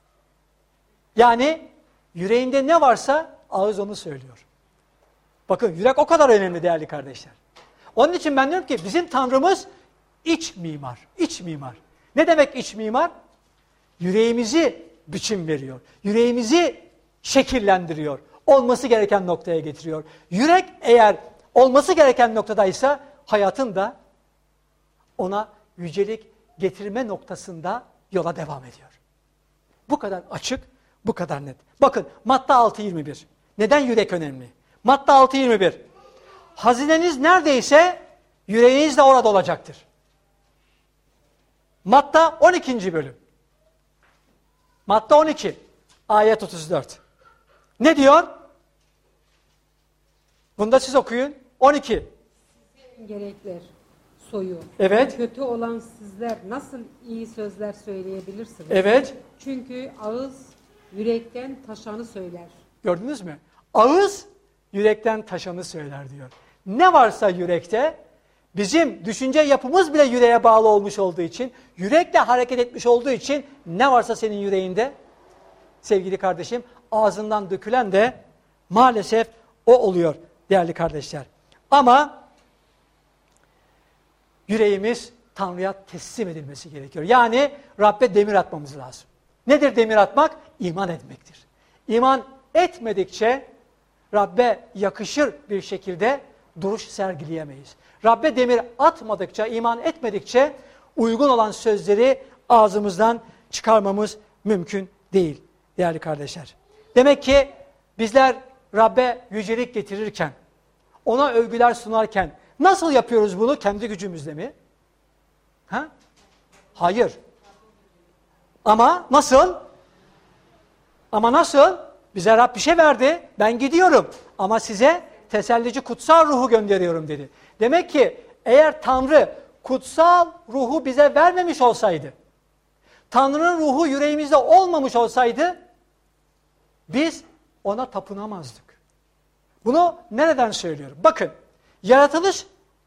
Yani yüreğinde ne varsa ağız onu söylüyor. Bakın yürek o kadar önemli değerli kardeşler. Onun için ben diyorum ki bizim Tanrımız İç mimar, iç mimar. Ne demek iç mimar? Yüreğimizi biçim veriyor. Yüreğimizi şekillendiriyor. Olması gereken noktaya getiriyor. Yürek eğer olması gereken noktadaysa hayatın da ona yücelik getirme noktasında yola devam ediyor. Bu kadar açık, bu kadar net. Bakın Matta 6.21. Neden yürek önemli? Matta 6.21. Hazineniz neredeyse yüreğiniz de orada olacaktır. Matta 12. bölüm. Matta 12. Ayet 34. Ne diyor? Bunu da siz okuyun. 12.
Gerekler, soyu.
Evet.
Kötü olan sizler nasıl iyi sözler söyleyebilirsiniz?
Evet.
Çünkü ağız yürekten taşanı söyler.
Gördünüz mü? Ağız yürekten taşanı söyler diyor. Ne varsa yürekte, bizim düşünce yapımız bile yüreğe bağlı olmuş olduğu için, yürekle hareket etmiş olduğu için ne varsa senin yüreğinde sevgili kardeşim, ağzından dökülen de maalesef o oluyor değerli kardeşler. Ama yüreğimiz Tanrı'ya teslim edilmesi gerekiyor. Yani Rabbe demir atmamız lazım. Nedir demir atmak? İman etmektir. İman etmedikçe Rabbe yakışır bir şekilde duruş sergileyemeyiz. Rabbe demir atmadıkça, iman etmedikçe uygun olan sözleri ağzımızdan çıkarmamız mümkün değil değerli kardeşler. Demek ki bizler Rabbe yücelik getirirken, ona övgüler sunarken nasıl yapıyoruz bunu? Kendi gücümüzle mi? Ha? Hayır. Ama nasıl? Ama nasıl? Bize Rab bir şey verdi. Ben gidiyorum. Ama size tesellici kutsal ruhu gönderiyorum dedi. Demek ki eğer Tanrı kutsal ruhu bize vermemiş olsaydı, Tanrı'nın ruhu yüreğimizde olmamış olsaydı, biz ona tapınamazdık. Bunu nereden söylüyorum? Bakın, yaratılış,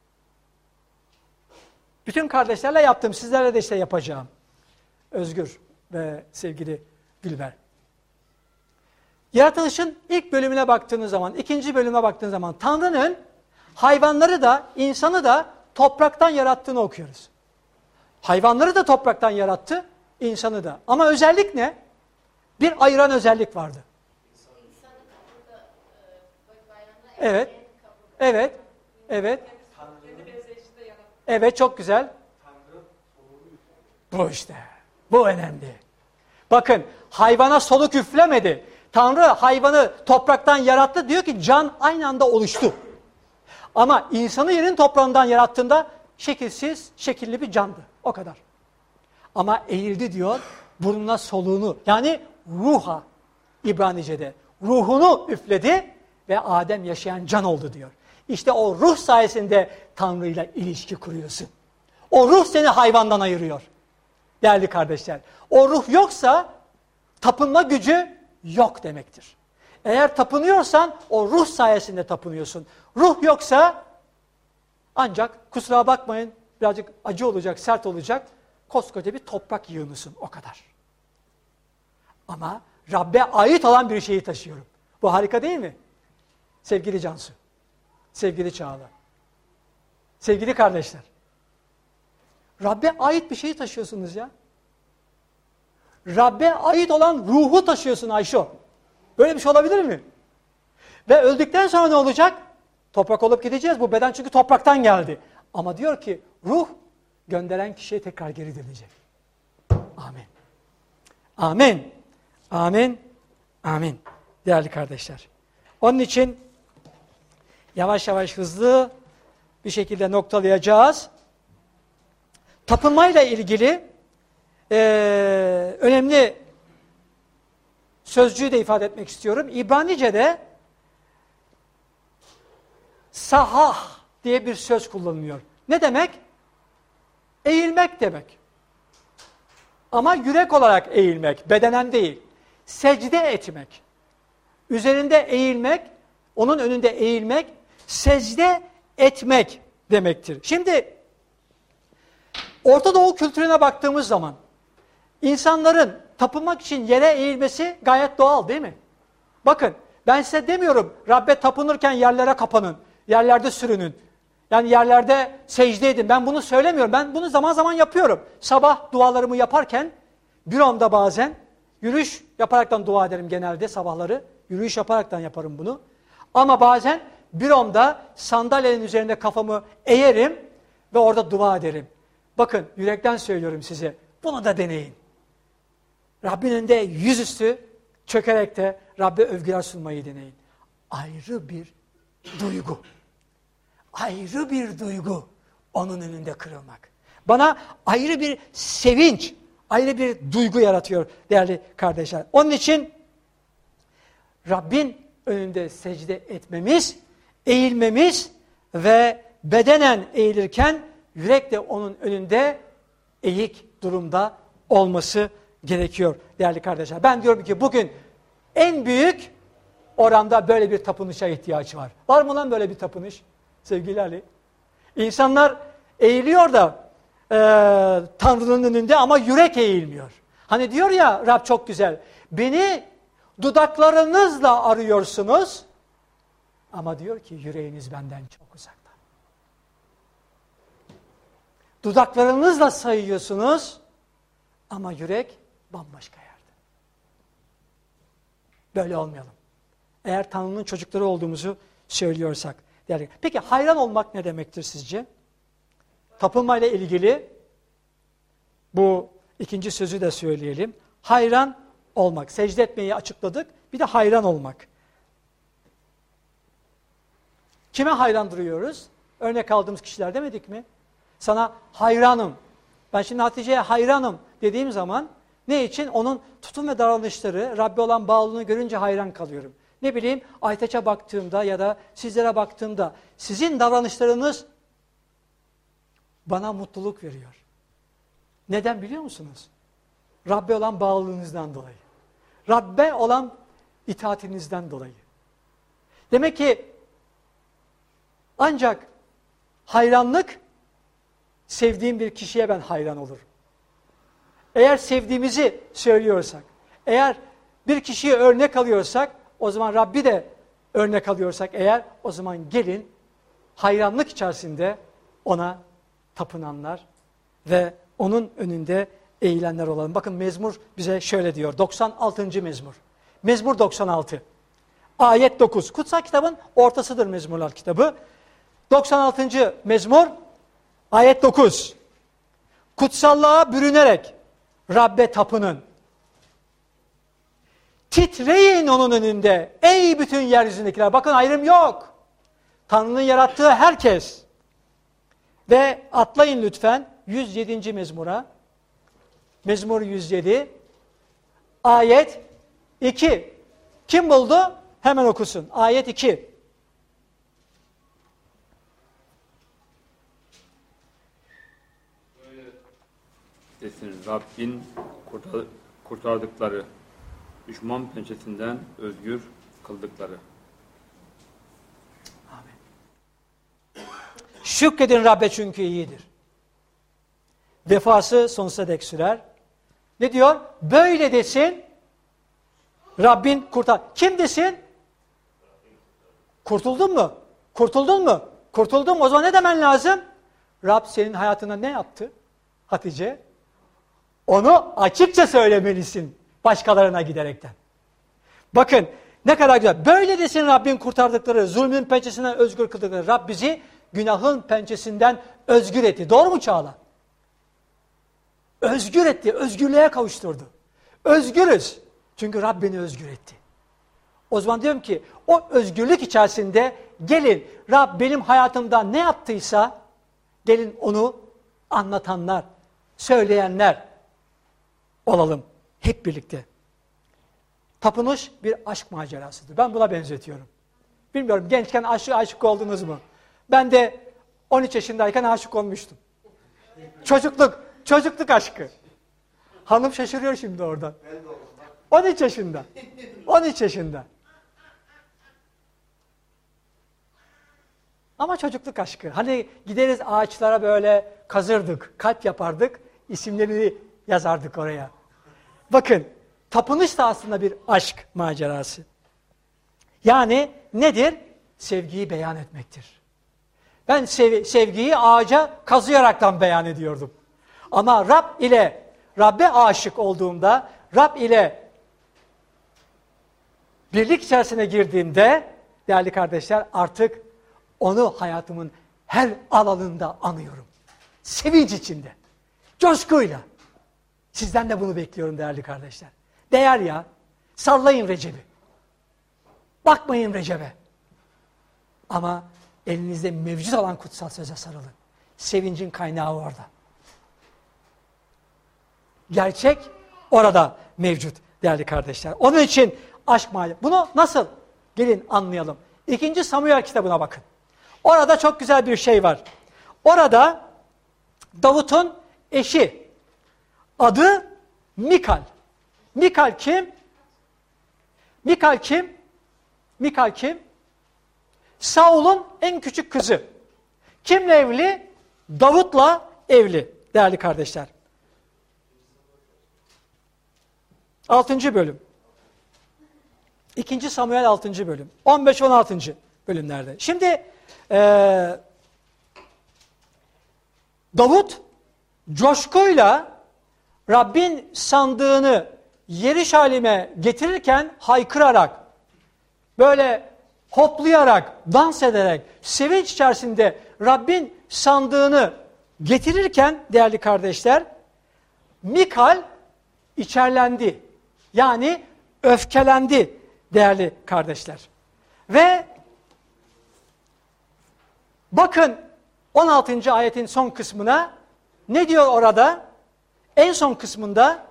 bütün kardeşlerle yaptım, sizlerle de işte yapacağım. Özgür ve sevgili Gülber. Yaratılışın ilk bölümüne baktığınız zaman, ikinci bölüme baktığınız zaman Tanrı'nın hayvanları da, insanı da topraktan yarattığını okuyoruz. Hayvanları da topraktan yarattı, insanı da. Ama özellik ne? Bir ayıran özellik vardı. Evet, evet, evet. Evet, çok güzel. Bu işte, bu önemli. Bakın, hayvana soluk üflemedi. Tanrı hayvanı topraktan yarattı, diyor ki can aynı anda oluştu. Ama insanı yerin toprağından yarattığında şekilsiz, şekilli bir candı. O kadar. Ama eğildi diyor, burnuna soluğunu, yani ruha, İbranice'de ruhunu üfledi ve Adem yaşayan can oldu diyor. İşte o ruh sayesinde Tanrı ile ilişki kuruyorsun. O ruh seni hayvandan ayırıyor. Değerli kardeşler, o ruh yoksa tapınma gücü yok demektir. Eğer tapınıyorsan o ruh sayesinde tapınıyorsun. Ruh yoksa ancak, kusura bakmayın, birazcık acı olacak, sert olacak, koskoca bir toprak yığınısın, o kadar. Ama Rabbe ait olan bir şeyi taşıyorum. Bu harika değil mi? Sevgili Cansu, sevgili Çağla, sevgili kardeşler. Rabbe ait bir şeyi taşıyorsunuz ya. Rabbe ait olan ruhu taşıyorsun Ayşo. Böyle bir şey olabilir mi? Ve öldükten sonra ne olacak? Toprak olup gideceğiz. Bu beden çünkü topraktan geldi. Ama diyor ki ruh gönderen kişiye tekrar geri dönecek. Amin. Amin. Amin. Amin. Değerli kardeşler. Onun için yavaş yavaş hızlı bir şekilde noktalayacağız. Tapınmayla ilgili önemli sözcüğü de ifade etmek istiyorum. İbranice'de sahah diye bir söz kullanılıyor. Ne demek? Eğilmek demek. Ama yürek olarak eğilmek, bedenen değil. Secde etmek. Üzerinde eğilmek, onun önünde eğilmek, secde etmek demektir. Şimdi Orta Doğu kültürüne baktığımız zaman insanların tapınmak için yere eğilmesi gayet doğal değil mi? Bakın ben size demiyorum Rabbe tapınırken yerlere kapanın, yerlerde sürünün. Yani yerlerde secde edin. Ben bunu söylemiyorum. Ben bunu zaman zaman yapıyorum. Sabah dualarımı yaparken büromda bazen yürüyüş yaparaktan dua ederim genelde sabahları. Yürüyüş yaparaktan yaparım bunu. Ama bazen büromda sandalyenin üzerinde kafamı eğerim ve orada dua ederim. Bakın yürekten söylüyorum size. Bunu da deneyin. Rabbin önünde yüzüstü çökerek de Rabbe övgüler sunmayı deneyin. Ayrı bir duygu. Ayrı bir duygu onun önünde kırılmak. Bana ayrı bir sevinç, ayrı bir duygu yaratıyor değerli kardeşler. Onun için Rabbin önünde secde etmemiz, eğilmemiz ve bedenen eğilirken yürek de onun önünde eğik durumda olması gerekiyor değerli kardeşler. Ben diyorum ki bugün en büyük oranda böyle bir tapınışa ihtiyaç var. Var mı lan böyle bir tapınış sevgili Ali? İnsanlar eğiliyor da Tanrı'nın önünde ama yürek eğilmiyor. Hani diyor ya Rab çok güzel. Beni dudaklarınızla arıyorsunuz ama diyor ki yüreğiniz benden çok uzakta. Dudaklarınızla sayıyorsunuz ama yürek bambaşka yerde. Böyle olmayalım. Eğer Tanrı'nın çocukları olduğumuzu söylüyorsak. Yani, peki hayran olmak ne demektir sizce? Tapınmayla ilgili bu ikinci sözü de söyleyelim. Hayran olmak. Secde etmeyi açıkladık. Bir de hayran olmak. Kime hayran duruyoruz? Örnek aldığımız kişiler demedik mi? Sana hayranım. Ben şimdi Hatice'ye hayranım dediğim zaman ne için? Onun tutum ve davranışları, Rabbe olan bağlılığını görünce hayran kalıyorum. Ne bileyim Aytaç'a baktığımda ya da sizlere baktığımda sizin davranışlarınız bana mutluluk veriyor. Neden biliyor musunuz? Rabbe olan bağlılığınızdan dolayı. Rabbe olan itaatinizden dolayı. Demek ki ancak hayranlık sevdiğim bir kişiye ben hayran olurum. Eğer sevdiğimizi söylüyorsak, eğer bir kişiye örnek alıyorsak, o zaman Rabbi de örnek alıyorsak eğer, o zaman gelin hayranlık içerisinde ona tapınanlar ve onun önünde eğilenler olalım. Bakın mezmur bize şöyle diyor, 96. mezmur. Mezmur 96, ayet 9. Kutsal kitabın ortasıdır mezmurlar kitabı. 96. mezmur, ayet 9. Kutsallığa bürünerek Rabbe tapının. Titreyin onun önünde ey bütün yeryüzündekiler. Bakın ayrım yok. Tanrı'nın yarattığı herkes. Ve atlayın lütfen 107. mezmura. Mezmur 107. Ayet 2. Kim buldu? Hemen okusun. Ayet 2.
Desin Rabbin kurtardıkları, düşman pençesinden özgür kıldıkları.
Amin. Şükredin Rabbe çünkü iyidir. Vefası sonsuza dek sürer. Ne diyor? Böyle desin. Rabbin kurtar. Kim desin? Kurtuldun mu? Kurtuldun mu? Kurtuldun mu? O zaman ne demen lazım? Rab senin hayatına ne yaptı? Hatice. Onu açıkça söylemelisin başkalarına giderekten. Bakın ne kadar güzel. Böyle desin Rabbin kurtardıkları, zulmün pençesinden özgür kıldıkları. Rab bizi günahın pençesinden özgür etti. Doğru mu Çağla? Özgür etti, özgürlüğe kavuşturdu. Özgürüz. Çünkü Rab beni özgür etti. O zaman diyorum ki o özgürlük içerisinde gelin Rab benim hayatımda ne yaptıysa gelin onu anlatanlar, söyleyenler olalım hep birlikte. Tapınış bir aşk macerasıdır. Ben buna benzetiyorum. Bilmiyorum gençken aşık oldunuz mu? Ben de 13 yaşındayken aşık olmuştum. Çocukluk aşkı. Hanım şaşırıyor şimdi oradan. 13 yaşında. 13 yaşında. Ama çocukluk aşkı. Hani gideriz ağaçlara böyle kazırdık, kalp yapardık, isimlerini yazardık oraya. Bakın, tapınış da aslında bir aşk macerası. Yani nedir? Sevgiyi beyan etmektir. Ben sevgiyi ağaca kazıyaraktan beyan ediyordum. Ama Rab'be aşık olduğumda, Rab ile birlik içerisine girdiğimde değerli kardeşler artık onu hayatımın her alanında anıyorum. Sevinç içinde, coşkuyla. Sizden de bunu bekliyorum değerli kardeşler. Değer ya, sallayın Recep'i. Bakmayın Recep'e. Ama elinizde mevcut olan kutsal söze sarılın. Sevincin kaynağı orada. Gerçek orada mevcut değerli kardeşler. Onun için aşk mahiyeti. Bunu nasıl? Gelin anlayalım. 2. Samuel kitabına bakın. Orada çok güzel bir şey var. Orada Davut'un eşi, adı Mikal. Mikal kim? Mikal kim? Mikal kim? Saul'un en küçük kızı. Kimle evli? Davut'la evli değerli kardeşler. 6. bölüm. 2. Samuel 6. bölüm. 15-16. bölümlerde. Şimdi Davut coşkuyla Rabbin sandığını Yeruşalim'e getirirken haykırarak, böyle hoplayarak, dans ederek, sevinç içerisinde Rabbin sandığını getirirken değerli kardeşler, Mikal içerlendi. Yani öfkelendi değerli kardeşler. Ve bakın 16. ayetin son kısmına ne diyor orada? En son kısmında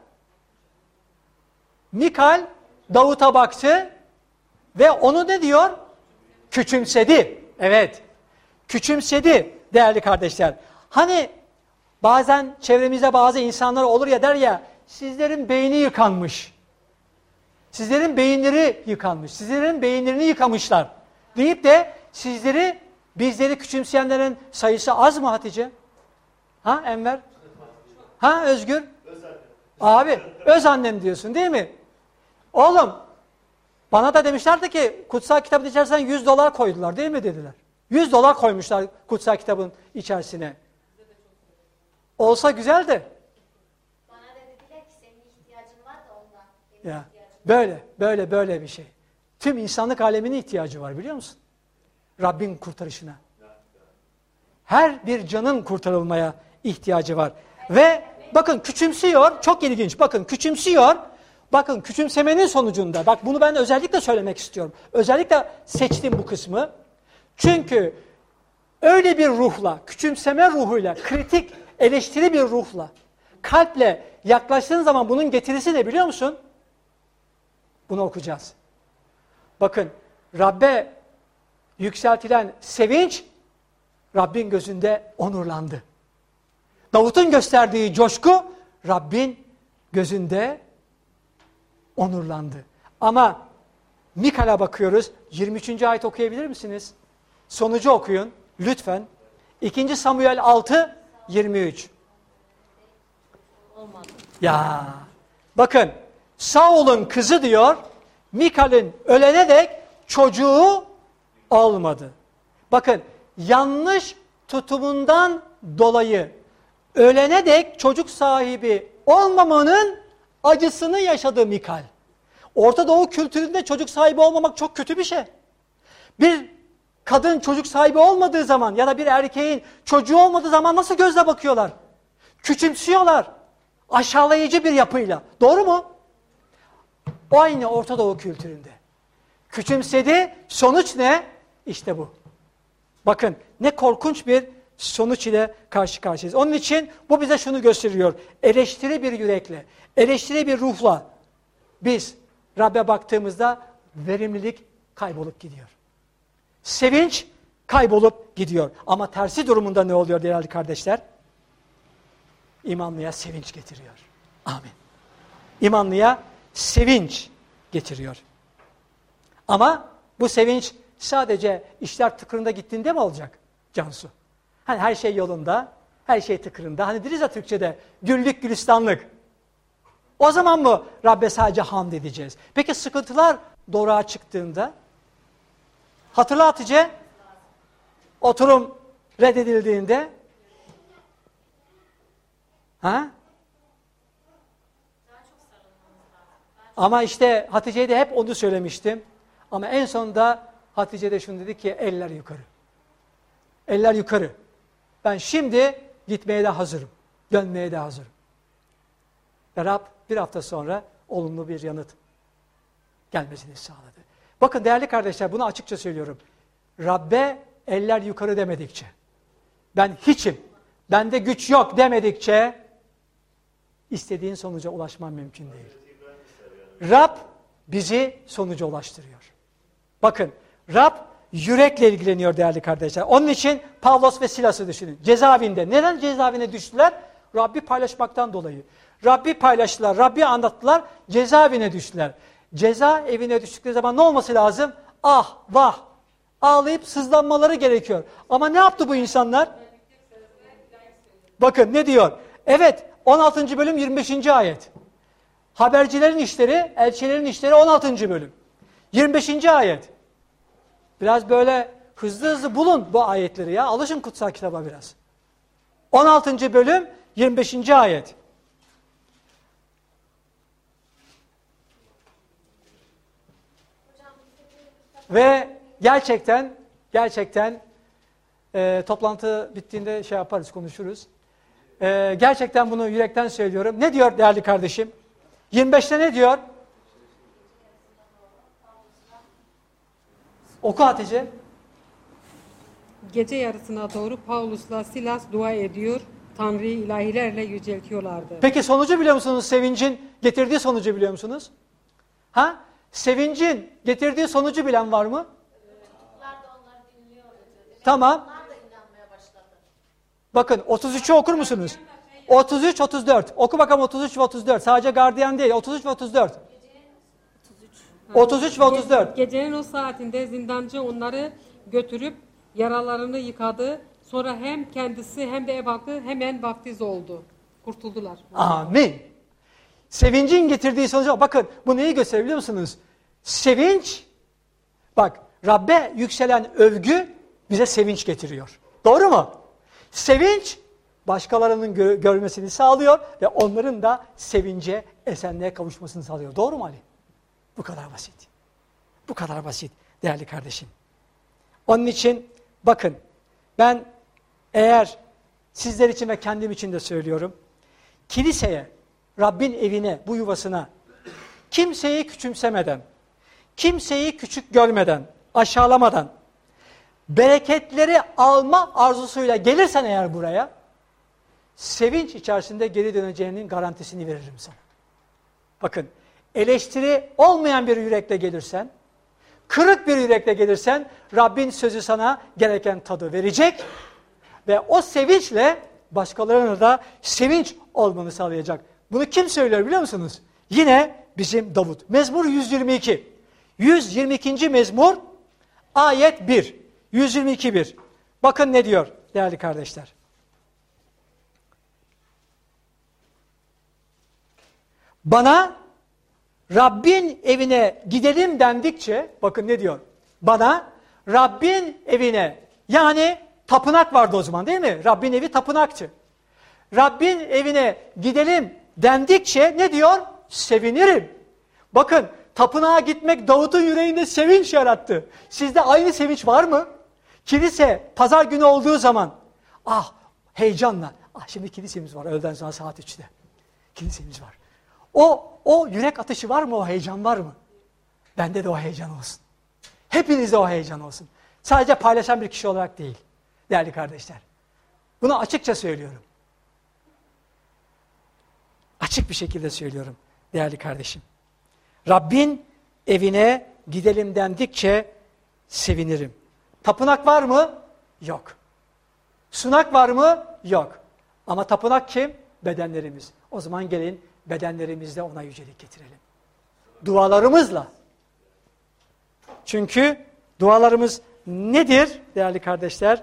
Mikal Davut'a baktı ve onu ne diyor? Küçümsedi. Evet. Küçümsedi değerli kardeşler. Hani bazen çevremizde bazı insanlar olur ya, der ya, sizlerin beyni yıkanmış. Sizlerin beyinleri yıkanmış. Sizlerin beyinlerini yıkamışlar. Deyip de bizleri küçümseyenlerin sayısı az mı Hatice? Ha Enver? Ha Özgür? Abi öz annem diyorsun değil mi? Oğlum bana da demişlerdi ki kutsal kitabın içerisine $100 koydular değil mi dediler. $100 koymuşlar kutsal kitabın içerisine. Olsa güzel de.
Bana da dediler ki senin ihtiyacın var da ondan.
Ya böyle bir şey. Tüm insanlık aleminin ihtiyacı var biliyor musun? Rabbin kurtarışına. Her bir canın kurtarılmaya ihtiyacı var. Ve bakın küçümsüyor, çok ilginç. Bakın küçümsüyor. Bakın küçümsemenin sonucunda, bak bunu ben özellikle söylemek istiyorum. Özellikle seçtim bu kısmı. Çünkü öyle bir ruhla, küçümseme ruhuyla, kritik, eleştiri bir ruhla, kalple yaklaştığın zaman bunun getirisi ne biliyor musun? Bunu okuyacağız. Bakın Rabbe yükseltilen sevinç Rabbin gözünde onurlandı. Davut'un gösterdiği coşku Rabbin gözünde onurlandı. Ama Mikal'a bakıyoruz. 23. ayet okuyabilir misiniz? Sonucu okuyun lütfen. 2. Samuel 6, 23.
Olmadı.
Ya bakın Saul'un kızı diyor, Mikal'in ölene dek çocuğu olmadı. Bakın yanlış tutumundan dolayı ölene dek çocuk sahibi olmamanın acısını yaşadı Mikal. Orta Doğu kültüründe çocuk sahibi olmamak çok kötü bir şey. Bir kadın çocuk sahibi olmadığı zaman ya da bir erkeğin çocuğu olmadığı zaman nasıl gözle bakıyorlar? Küçümsüyorlar. Aşağılayıcı bir yapıyla. Doğru mu? Aynı Orta Doğu kültüründe. Küçümsedi. Sonuç ne? İşte bu. Bakın ne korkunç bir sonuç ile karşı karşıyayız. Onun için bu bize şunu gösteriyor. Eleştiri bir yürekle, eleştiri bir ruhla biz Rab'be baktığımızda verimlilik kaybolup gidiyor. Sevinç kaybolup gidiyor. Ama tersi durumunda ne oluyor değerli kardeşler? İmanlıya sevinç getiriyor. Amin. İmanlıya sevinç getiriyor. Ama bu sevinç sadece işler tıkırında gittiğinde mi olacak Cansu? Hani her şey yolunda, her şey tıkırında. Hani deriz ya Türkçe'de güllük gülistanlık. O zaman mı Rabbe sadece hamd edeceğiz? Peki sıkıntılar doğruğa çıktığında? Hatırla Hatice, oturum reddedildiğinde? Ha? Ama işte Hatice'ye de hep onu söylemiştim. Ama en sonunda Hatice de şunu dedi ki eller yukarı. Eller yukarı. Ben şimdi gitmeye de hazırım. Dönmeye de hazırım. Ve Rab bir hafta sonra olumlu bir yanıt gelmesini sağladı. Bakın değerli kardeşler, bunu açıkça söylüyorum. Rabbe eller yukarı demedikçe, ben hiçim, bende güç yok demedikçe istediğin sonuca ulaşman mümkün değil. Rab bizi sonuca ulaştırıyor. Bakın, Rab yürekle ilgileniyor değerli kardeşler. Onun için Pavlos ve Silas'ı düşünün. Cezaevinde. Neden cezaevine düştüler? Rabbi paylaşmaktan dolayı. Rabbi paylaştılar, Rabbi anlattılar, cezaevine düştüler. Cezaevine düştükleri zaman ne olması lazım? Ah, vah! Ağlayıp sızlanmaları gerekiyor. Ama ne yaptı bu insanlar? Bakın ne diyor? Evet, 16. bölüm 25. ayet. Habercilerin işleri, elçilerin işleri 16. bölüm. 25. ayet. Biraz böyle hızlı hızlı bulun bu ayetleri ya. Alışın kutsal kitaba biraz. 16. bölüm 25. ayet. Ve gerçekten toplantı bittiğinde şey yaparız, konuşuruz. Gerçekten bunu yürekten söylüyorum. Ne diyor değerli kardeşim? 25'te ne diyor? Oku Hatice.
Gece yarısına doğru Paulus'la Silas dua ediyor, Tanrı'yı ilahilerle yüceltiyorlardı.
Peki sonucu biliyor musunuz? Sevincin getirdiği sonucu biliyor musunuz? Ha? Sevincin getirdiği sonucu bilen var mı?
Çocuklar da onları dinliyordu.
Tamam.
Onlar da inanmaya başladı.
Bakın 33'ü okur musunuz? 33, 34. Oku bakalım 33 ve 34. Sadece gardiyan değil. 33 ve 34. 33 ve 34.
Gecenin o saatinde zindancı onları götürüp yaralarını yıkadı. Sonra hem kendisi hem de ev halkı hemen vaftiz oldu. Kurtuldular.
Amin. Sevincin getirdiği sonuca bakın bu neyi gösteriyor biliyor musunuz? Sevinç, bak Rabbe yükselen övgü bize sevinç getiriyor. Doğru mu? Sevinç başkalarının görmesini sağlıyor ve onların da sevince, esenliğe kavuşmasını sağlıyor. Doğru mu Ali? Bu kadar basit. Bu kadar basit değerli kardeşim. Onun için bakın ben eğer sizler için ve kendim için de söylüyorum. Kiliseye, Rabbin evine, bu yuvasına kimseyi küçümsemeden, kimseyi küçük görmeden, aşağılamadan, bereketleri alma arzusuyla gelirsen eğer buraya, sevinç içerisinde geri döneceğinin garantisini veririm sana. Bakın, eleştiri olmayan bir yürekle gelirsen, kırık bir yürekle gelirsen, Rabbin sözü sana gereken tadı verecek ve o sevinçle başkalarına da sevinç olmanı sağlayacak. Bunu kim söylüyor biliyor musunuz? Yine bizim Davut. Mezmur 122. 122. mezmur ayet 1. 122 1. Bakın ne diyor değerli kardeşler. Bana Rabbin evine gidelim dendikçe, bakın ne diyor? Bana Rabbin evine, yani tapınak vardı o zaman değil mi? Rabbin evi tapınaktı. Rabbin evine gidelim dendikçe ne diyor? Sevinirim. Bakın tapınağa gitmek Davut'un yüreğinde sevinç yarattı. Sizde aynı sevinç var mı? Kilise pazar günü olduğu zaman heyecanla, şimdi kilisemiz var öğleden sonra saat 3'te. Kilisemiz var. O yürek atışı var mı? O heyecan var mı? Bende de o heyecan olsun. Hepinizde o heyecan olsun. Sadece paylaşan bir kişi olarak değil değerli kardeşler. Bunu açıkça söylüyorum. Açık bir şekilde söylüyorum değerli kardeşim. Rabbin evine gidelim dendikçe sevinirim. Tapınak var mı? Yok. Sunak var mı? Yok. Ama tapınak kim? Bedenlerimiz. O zaman gelin bedenlerimizle ona yücelik getirelim. Dualarımızla. Çünkü dualarımız nedir değerli kardeşler?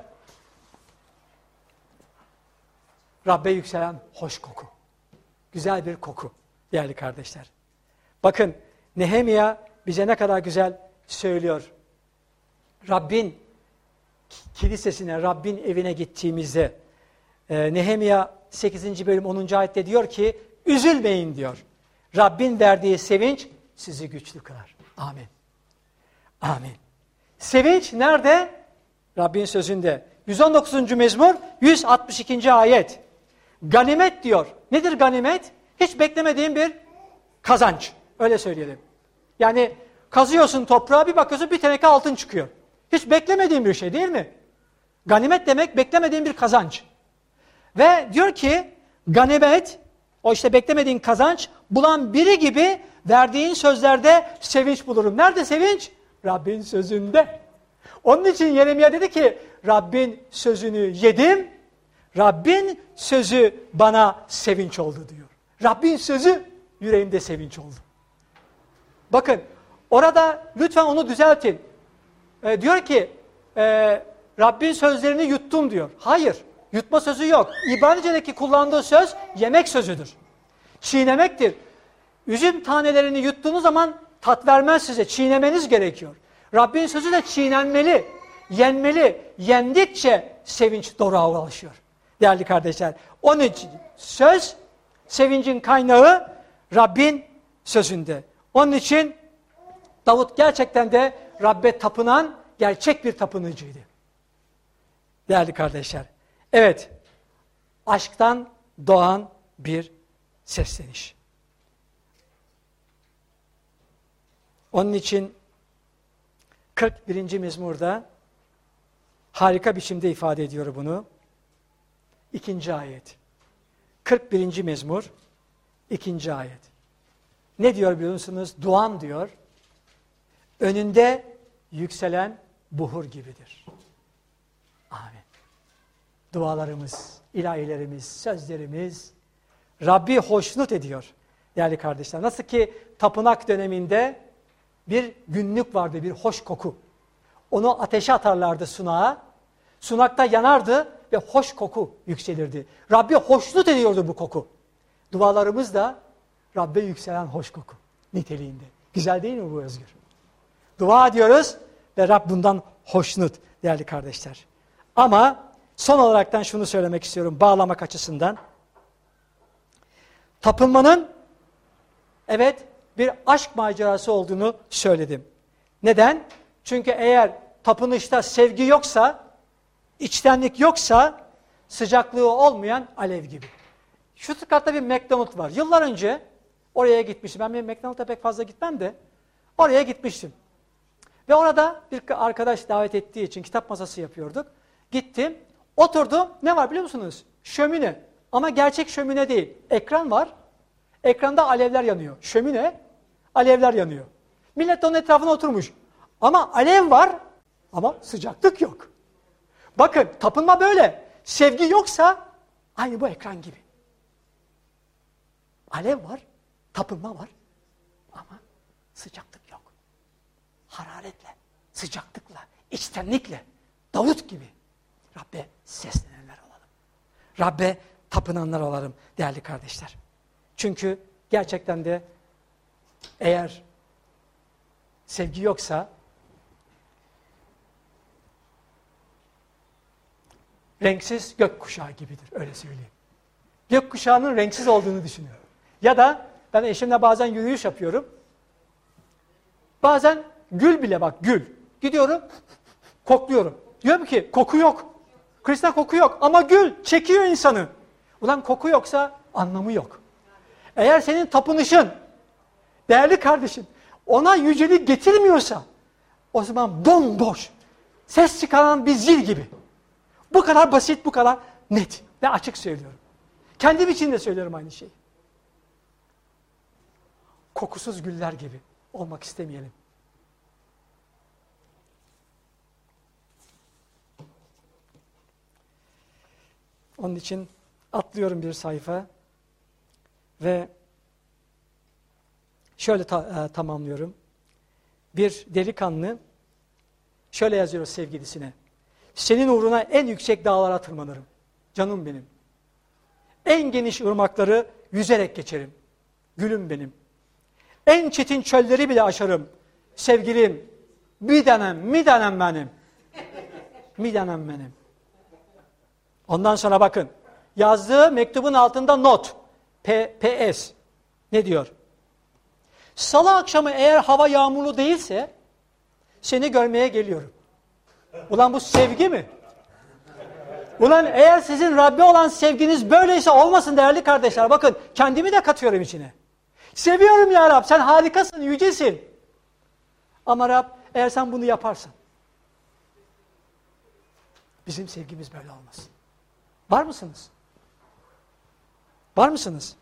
Rabbe yükselen hoş koku. Güzel bir koku değerli kardeşler. Bakın Nehemya bize ne kadar güzel söylüyor. Rabbin kilisesine, Rabbin evine gittiğimizde Nehemya 8. bölüm 10. ayette diyor ki üzülmeyin diyor. Rabbin verdiği sevinç sizi güçlü kılar. Amin. Amin. Sevinç nerede? Rabbin sözünde. 119. mezmur 162. ayet. Ganimet diyor. Nedir ganimet? Hiç beklemediğin bir kazanç. Öyle söyleyelim. Yani kazıyorsun toprağa, bir bakıyorsun bir teneke altın çıkıyor. Hiç beklemediğin bir şey değil mi? Ganimet demek beklemediğin bir kazanç. Ve diyor ki ganimet, o işte beklemediğin kazanç bulan biri gibi verdiğin sözlerde sevinç bulurum. Nerede sevinç? Rabbin sözünde. Onun için Yeremya dedi ki Rabbin sözünü yedim, Rabbin sözü bana sevinç oldu diyor. Rabbin sözü yüreğimde sevinç oldu. Bakın orada lütfen onu düzeltin. Diyor ki Rabbin sözlerini yuttum diyor. Hayır, yutma sözü yok. İbranice'deki kullandığı söz yemek sözüdür. Çiğnemektir. Üzüm tanelerini yuttuğunuz zaman tat vermez size. Çiğnemeniz gerekiyor. Rabbin sözü de çiğnenmeli, yenmeli. Yendikçe sevinç doruğa ulaşıyor. Değerli kardeşler, onun için söz, sevincin kaynağı Rabbin sözünde. Onun için Davut gerçekten de Rabbe tapınan gerçek bir tapınıcıydı. Değerli kardeşler, evet, aşktan doğan bir sesleniş. Onun için 41. mezmurda harika biçimde ifade ediyor bunu. 2. ayet. 41. mezmur 2. ayet. Ne diyor biliyor musunuz? Duan diyor. Önünde yükselen buhur gibidir. Amin. Dualarımız, ilahilerimiz, sözlerimiz Rabbi hoşnut ediyor değerli kardeşler. Nasıl ki tapınak döneminde bir günlük vardı, bir hoş koku. Onu ateşe atarlardı sunağa. Sunakta yanardı ve hoş koku yükselirdi. Rabbi hoşnut ediyordu bu koku. Dualarımız da Rabbe yükselen hoş koku niteliğinde. Güzel değil mi bu Özgür? Dua ediyoruz ve Rab bundan hoşnut değerli kardeşler. Ama son olaraktan şunu söylemek istiyorum bağlamak açısından. Tapınmanın evet bir aşk macerası olduğunu söyledim. Neden? Çünkü eğer tapınışta sevgi yoksa, içtenlik yoksa sıcaklığı olmayan alev gibi. Şu Stuttgart'ta bir McDonald's var. Yıllar önce oraya gitmiştim. Ben McDonald's'a pek fazla gitmem de oraya gitmiştim. Ve orada bir arkadaş davet ettiği için kitap masası yapıyorduk. Gittim, oturdum. Ne var biliyor musunuz? Şömine. Ama gerçek şömine değil. Ekran var. Ekranda alevler yanıyor. Şömine, alevler yanıyor. Millet onun etrafına oturmuş. Ama alev var ama sıcaklık yok. Bakın tapınma böyle. Sevgi yoksa aynı bu ekran gibi. Alev var, tapınma var ama sıcaklık yok. Hararetle, sıcaklıkla, içtenlikle, Davut gibi Rabbe seslenenler olalım. Rabbe tapınanlar olalım değerli kardeşler. Çünkü gerçekten de eğer sevgi yoksa renksiz gökkuşağı gibidir, öyle söyleyeyim. Gökkuşağının renksiz olduğunu düşünüyorum. Ya da ben eşimle bazen yürüyüş yapıyorum. Bazen gül bile bak gül. Gidiyorum, kokluyorum. Diyorum ki koku yok. Kristal koku yok ama gül çekiyor insanı. Ulan koku yoksa anlamı yok. Eğer senin tapınışın, değerli kardeşim, ona yücelik getirmiyorsa o zaman bomboş, ses çıkaran bir zil gibi. Bu kadar basit, bu kadar net ve açık söylüyorum. Kendim için de söylüyorum aynı şeyi. Kokusuz güller gibi olmak istemeyelim. Onun için atlıyorum bir sayfa ve şöyle tamamlıyorum. Bir delikanlı şöyle yazıyor sevgilisine. Senin uğruna en yüksek dağlara tırmanırım. Canım benim. En geniş ırmakları yüzerek geçerim. Gülüm benim. En çetin çölleri bile aşarım. Sevgilim, bir tanem benim. Midenem benim. Ondan sonra bakın. Yazdığı mektubun altında not. PS. Ne diyor? Salı akşamı eğer hava yağmurlu değilse seni görmeye geliyorum. Ulan bu sevgi mi? Ulan eğer sizin Rabbe olan sevginiz böyleyse olmasın değerli kardeşler. Bakın kendimi de katıyorum içine. Seviyorum ya Rab, sen harikasın, yücesin. Ama Rab eğer sen bunu yaparsan bizim sevgimiz böyle olmasın. Var mısınız? Var mısınız?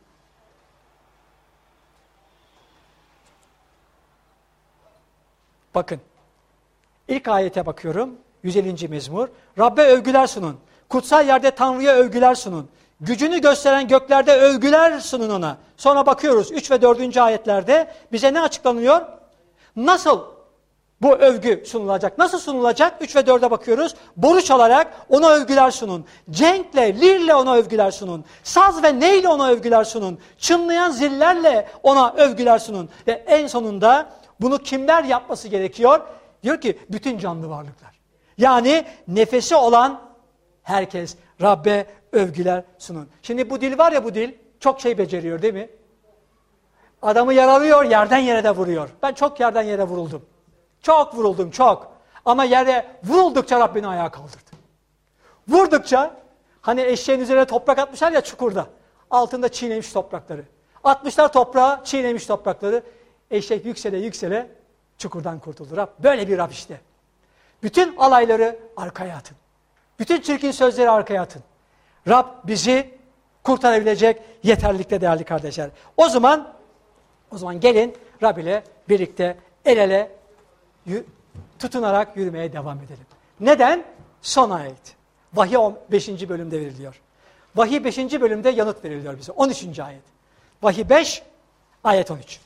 Bakın. İlk ayete bakıyorum. 150. mezmur. Rabbe övgüler sunun. Kutsal yerde Tanrı'ya övgüler sunun. Gücünü gösteren göklerde övgüler sunun ona. Sonra bakıyoruz 3 ve 4. ayetlerde bize ne açıklanıyor? Nasıl bu övgü sunulacak? Nasıl sunulacak? 3 ve 4'e bakıyoruz. Boru çalarak ona övgüler sunun. Cenkle, lirle ona övgüler sunun. Saz ve neyle ona övgüler sunun. Çınlayan zillerle ona övgüler sunun. Ve en sonunda bunu kimler yapması gerekiyor? Diyor ki bütün canlı varlıklar. Yani nefesi olan herkes Rabbe övgüler sunun. Şimdi bu dil var ya, bu dil çok şey beceriyor değil mi? Adamı yaralıyor, yerden yere de vuruyor. Ben çok yerden yere vuruldum. Çok vuruldum, çok. Ama yere vuruldukça Rabbini ayağa kaldırdı. Vurdukça, hani eşeğin üzerine toprak atmışlar ya çukurda. Altında çiğnemiş toprakları. Atmışlar toprağa, çiğnemiş toprakları. Eşek yüksele yüksele çukurdan kurtuldu. Rab böyle bir Rab işte. Bütün alayları arkaya atın. Bütün çirkin sözleri arkaya atın. Rab bizi kurtarabilecek yeterlilikte değerli kardeşler. O zaman gelin Rab ile birlikte el ele tutunarak yürümeye devam edelim. Neden? Son ayet. Vahiy 5. bölümde veriliyor. Vahiy 5. bölümde yanıt veriliyor bize. 13. ayet. Vahiy 5, ayet 13.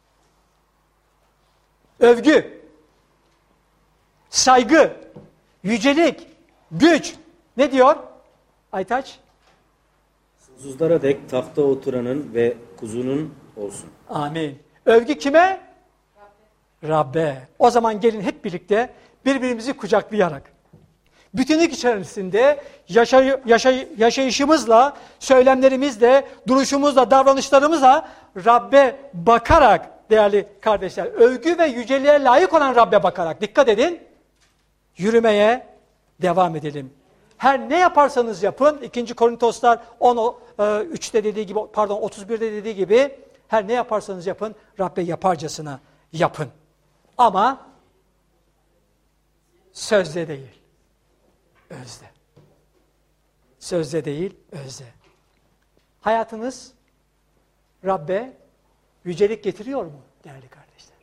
Övgü, saygı, yücelik, güç. Ne diyor Aytaç?
Sonsuzlara dek tahta oturanın ve kuzunun olsun. Amin.
Övgü kime? Rabbe. O zaman gelin hep birlikte birbirimizi kucaklayarak, bütünlük içerisinde yaşayışımızla, söylemlerimizle, duruşumuzla, davranışlarımızla Rabbe bakarak değerli kardeşler, övgü ve yüceliğe layık olan Rabbe bakarak, dikkat edin, yürümeye devam edelim. Her ne yaparsanız yapın, 2. Korintoslar 3'te dediği gibi, 31'de dediği gibi, her ne yaparsanız yapın, Rabbe yaparcasına yapın. Ama sözde değil, özde. Sözde değil, özde. Hayatınız Rabbe yücelik getiriyor mu değerli kardeşler?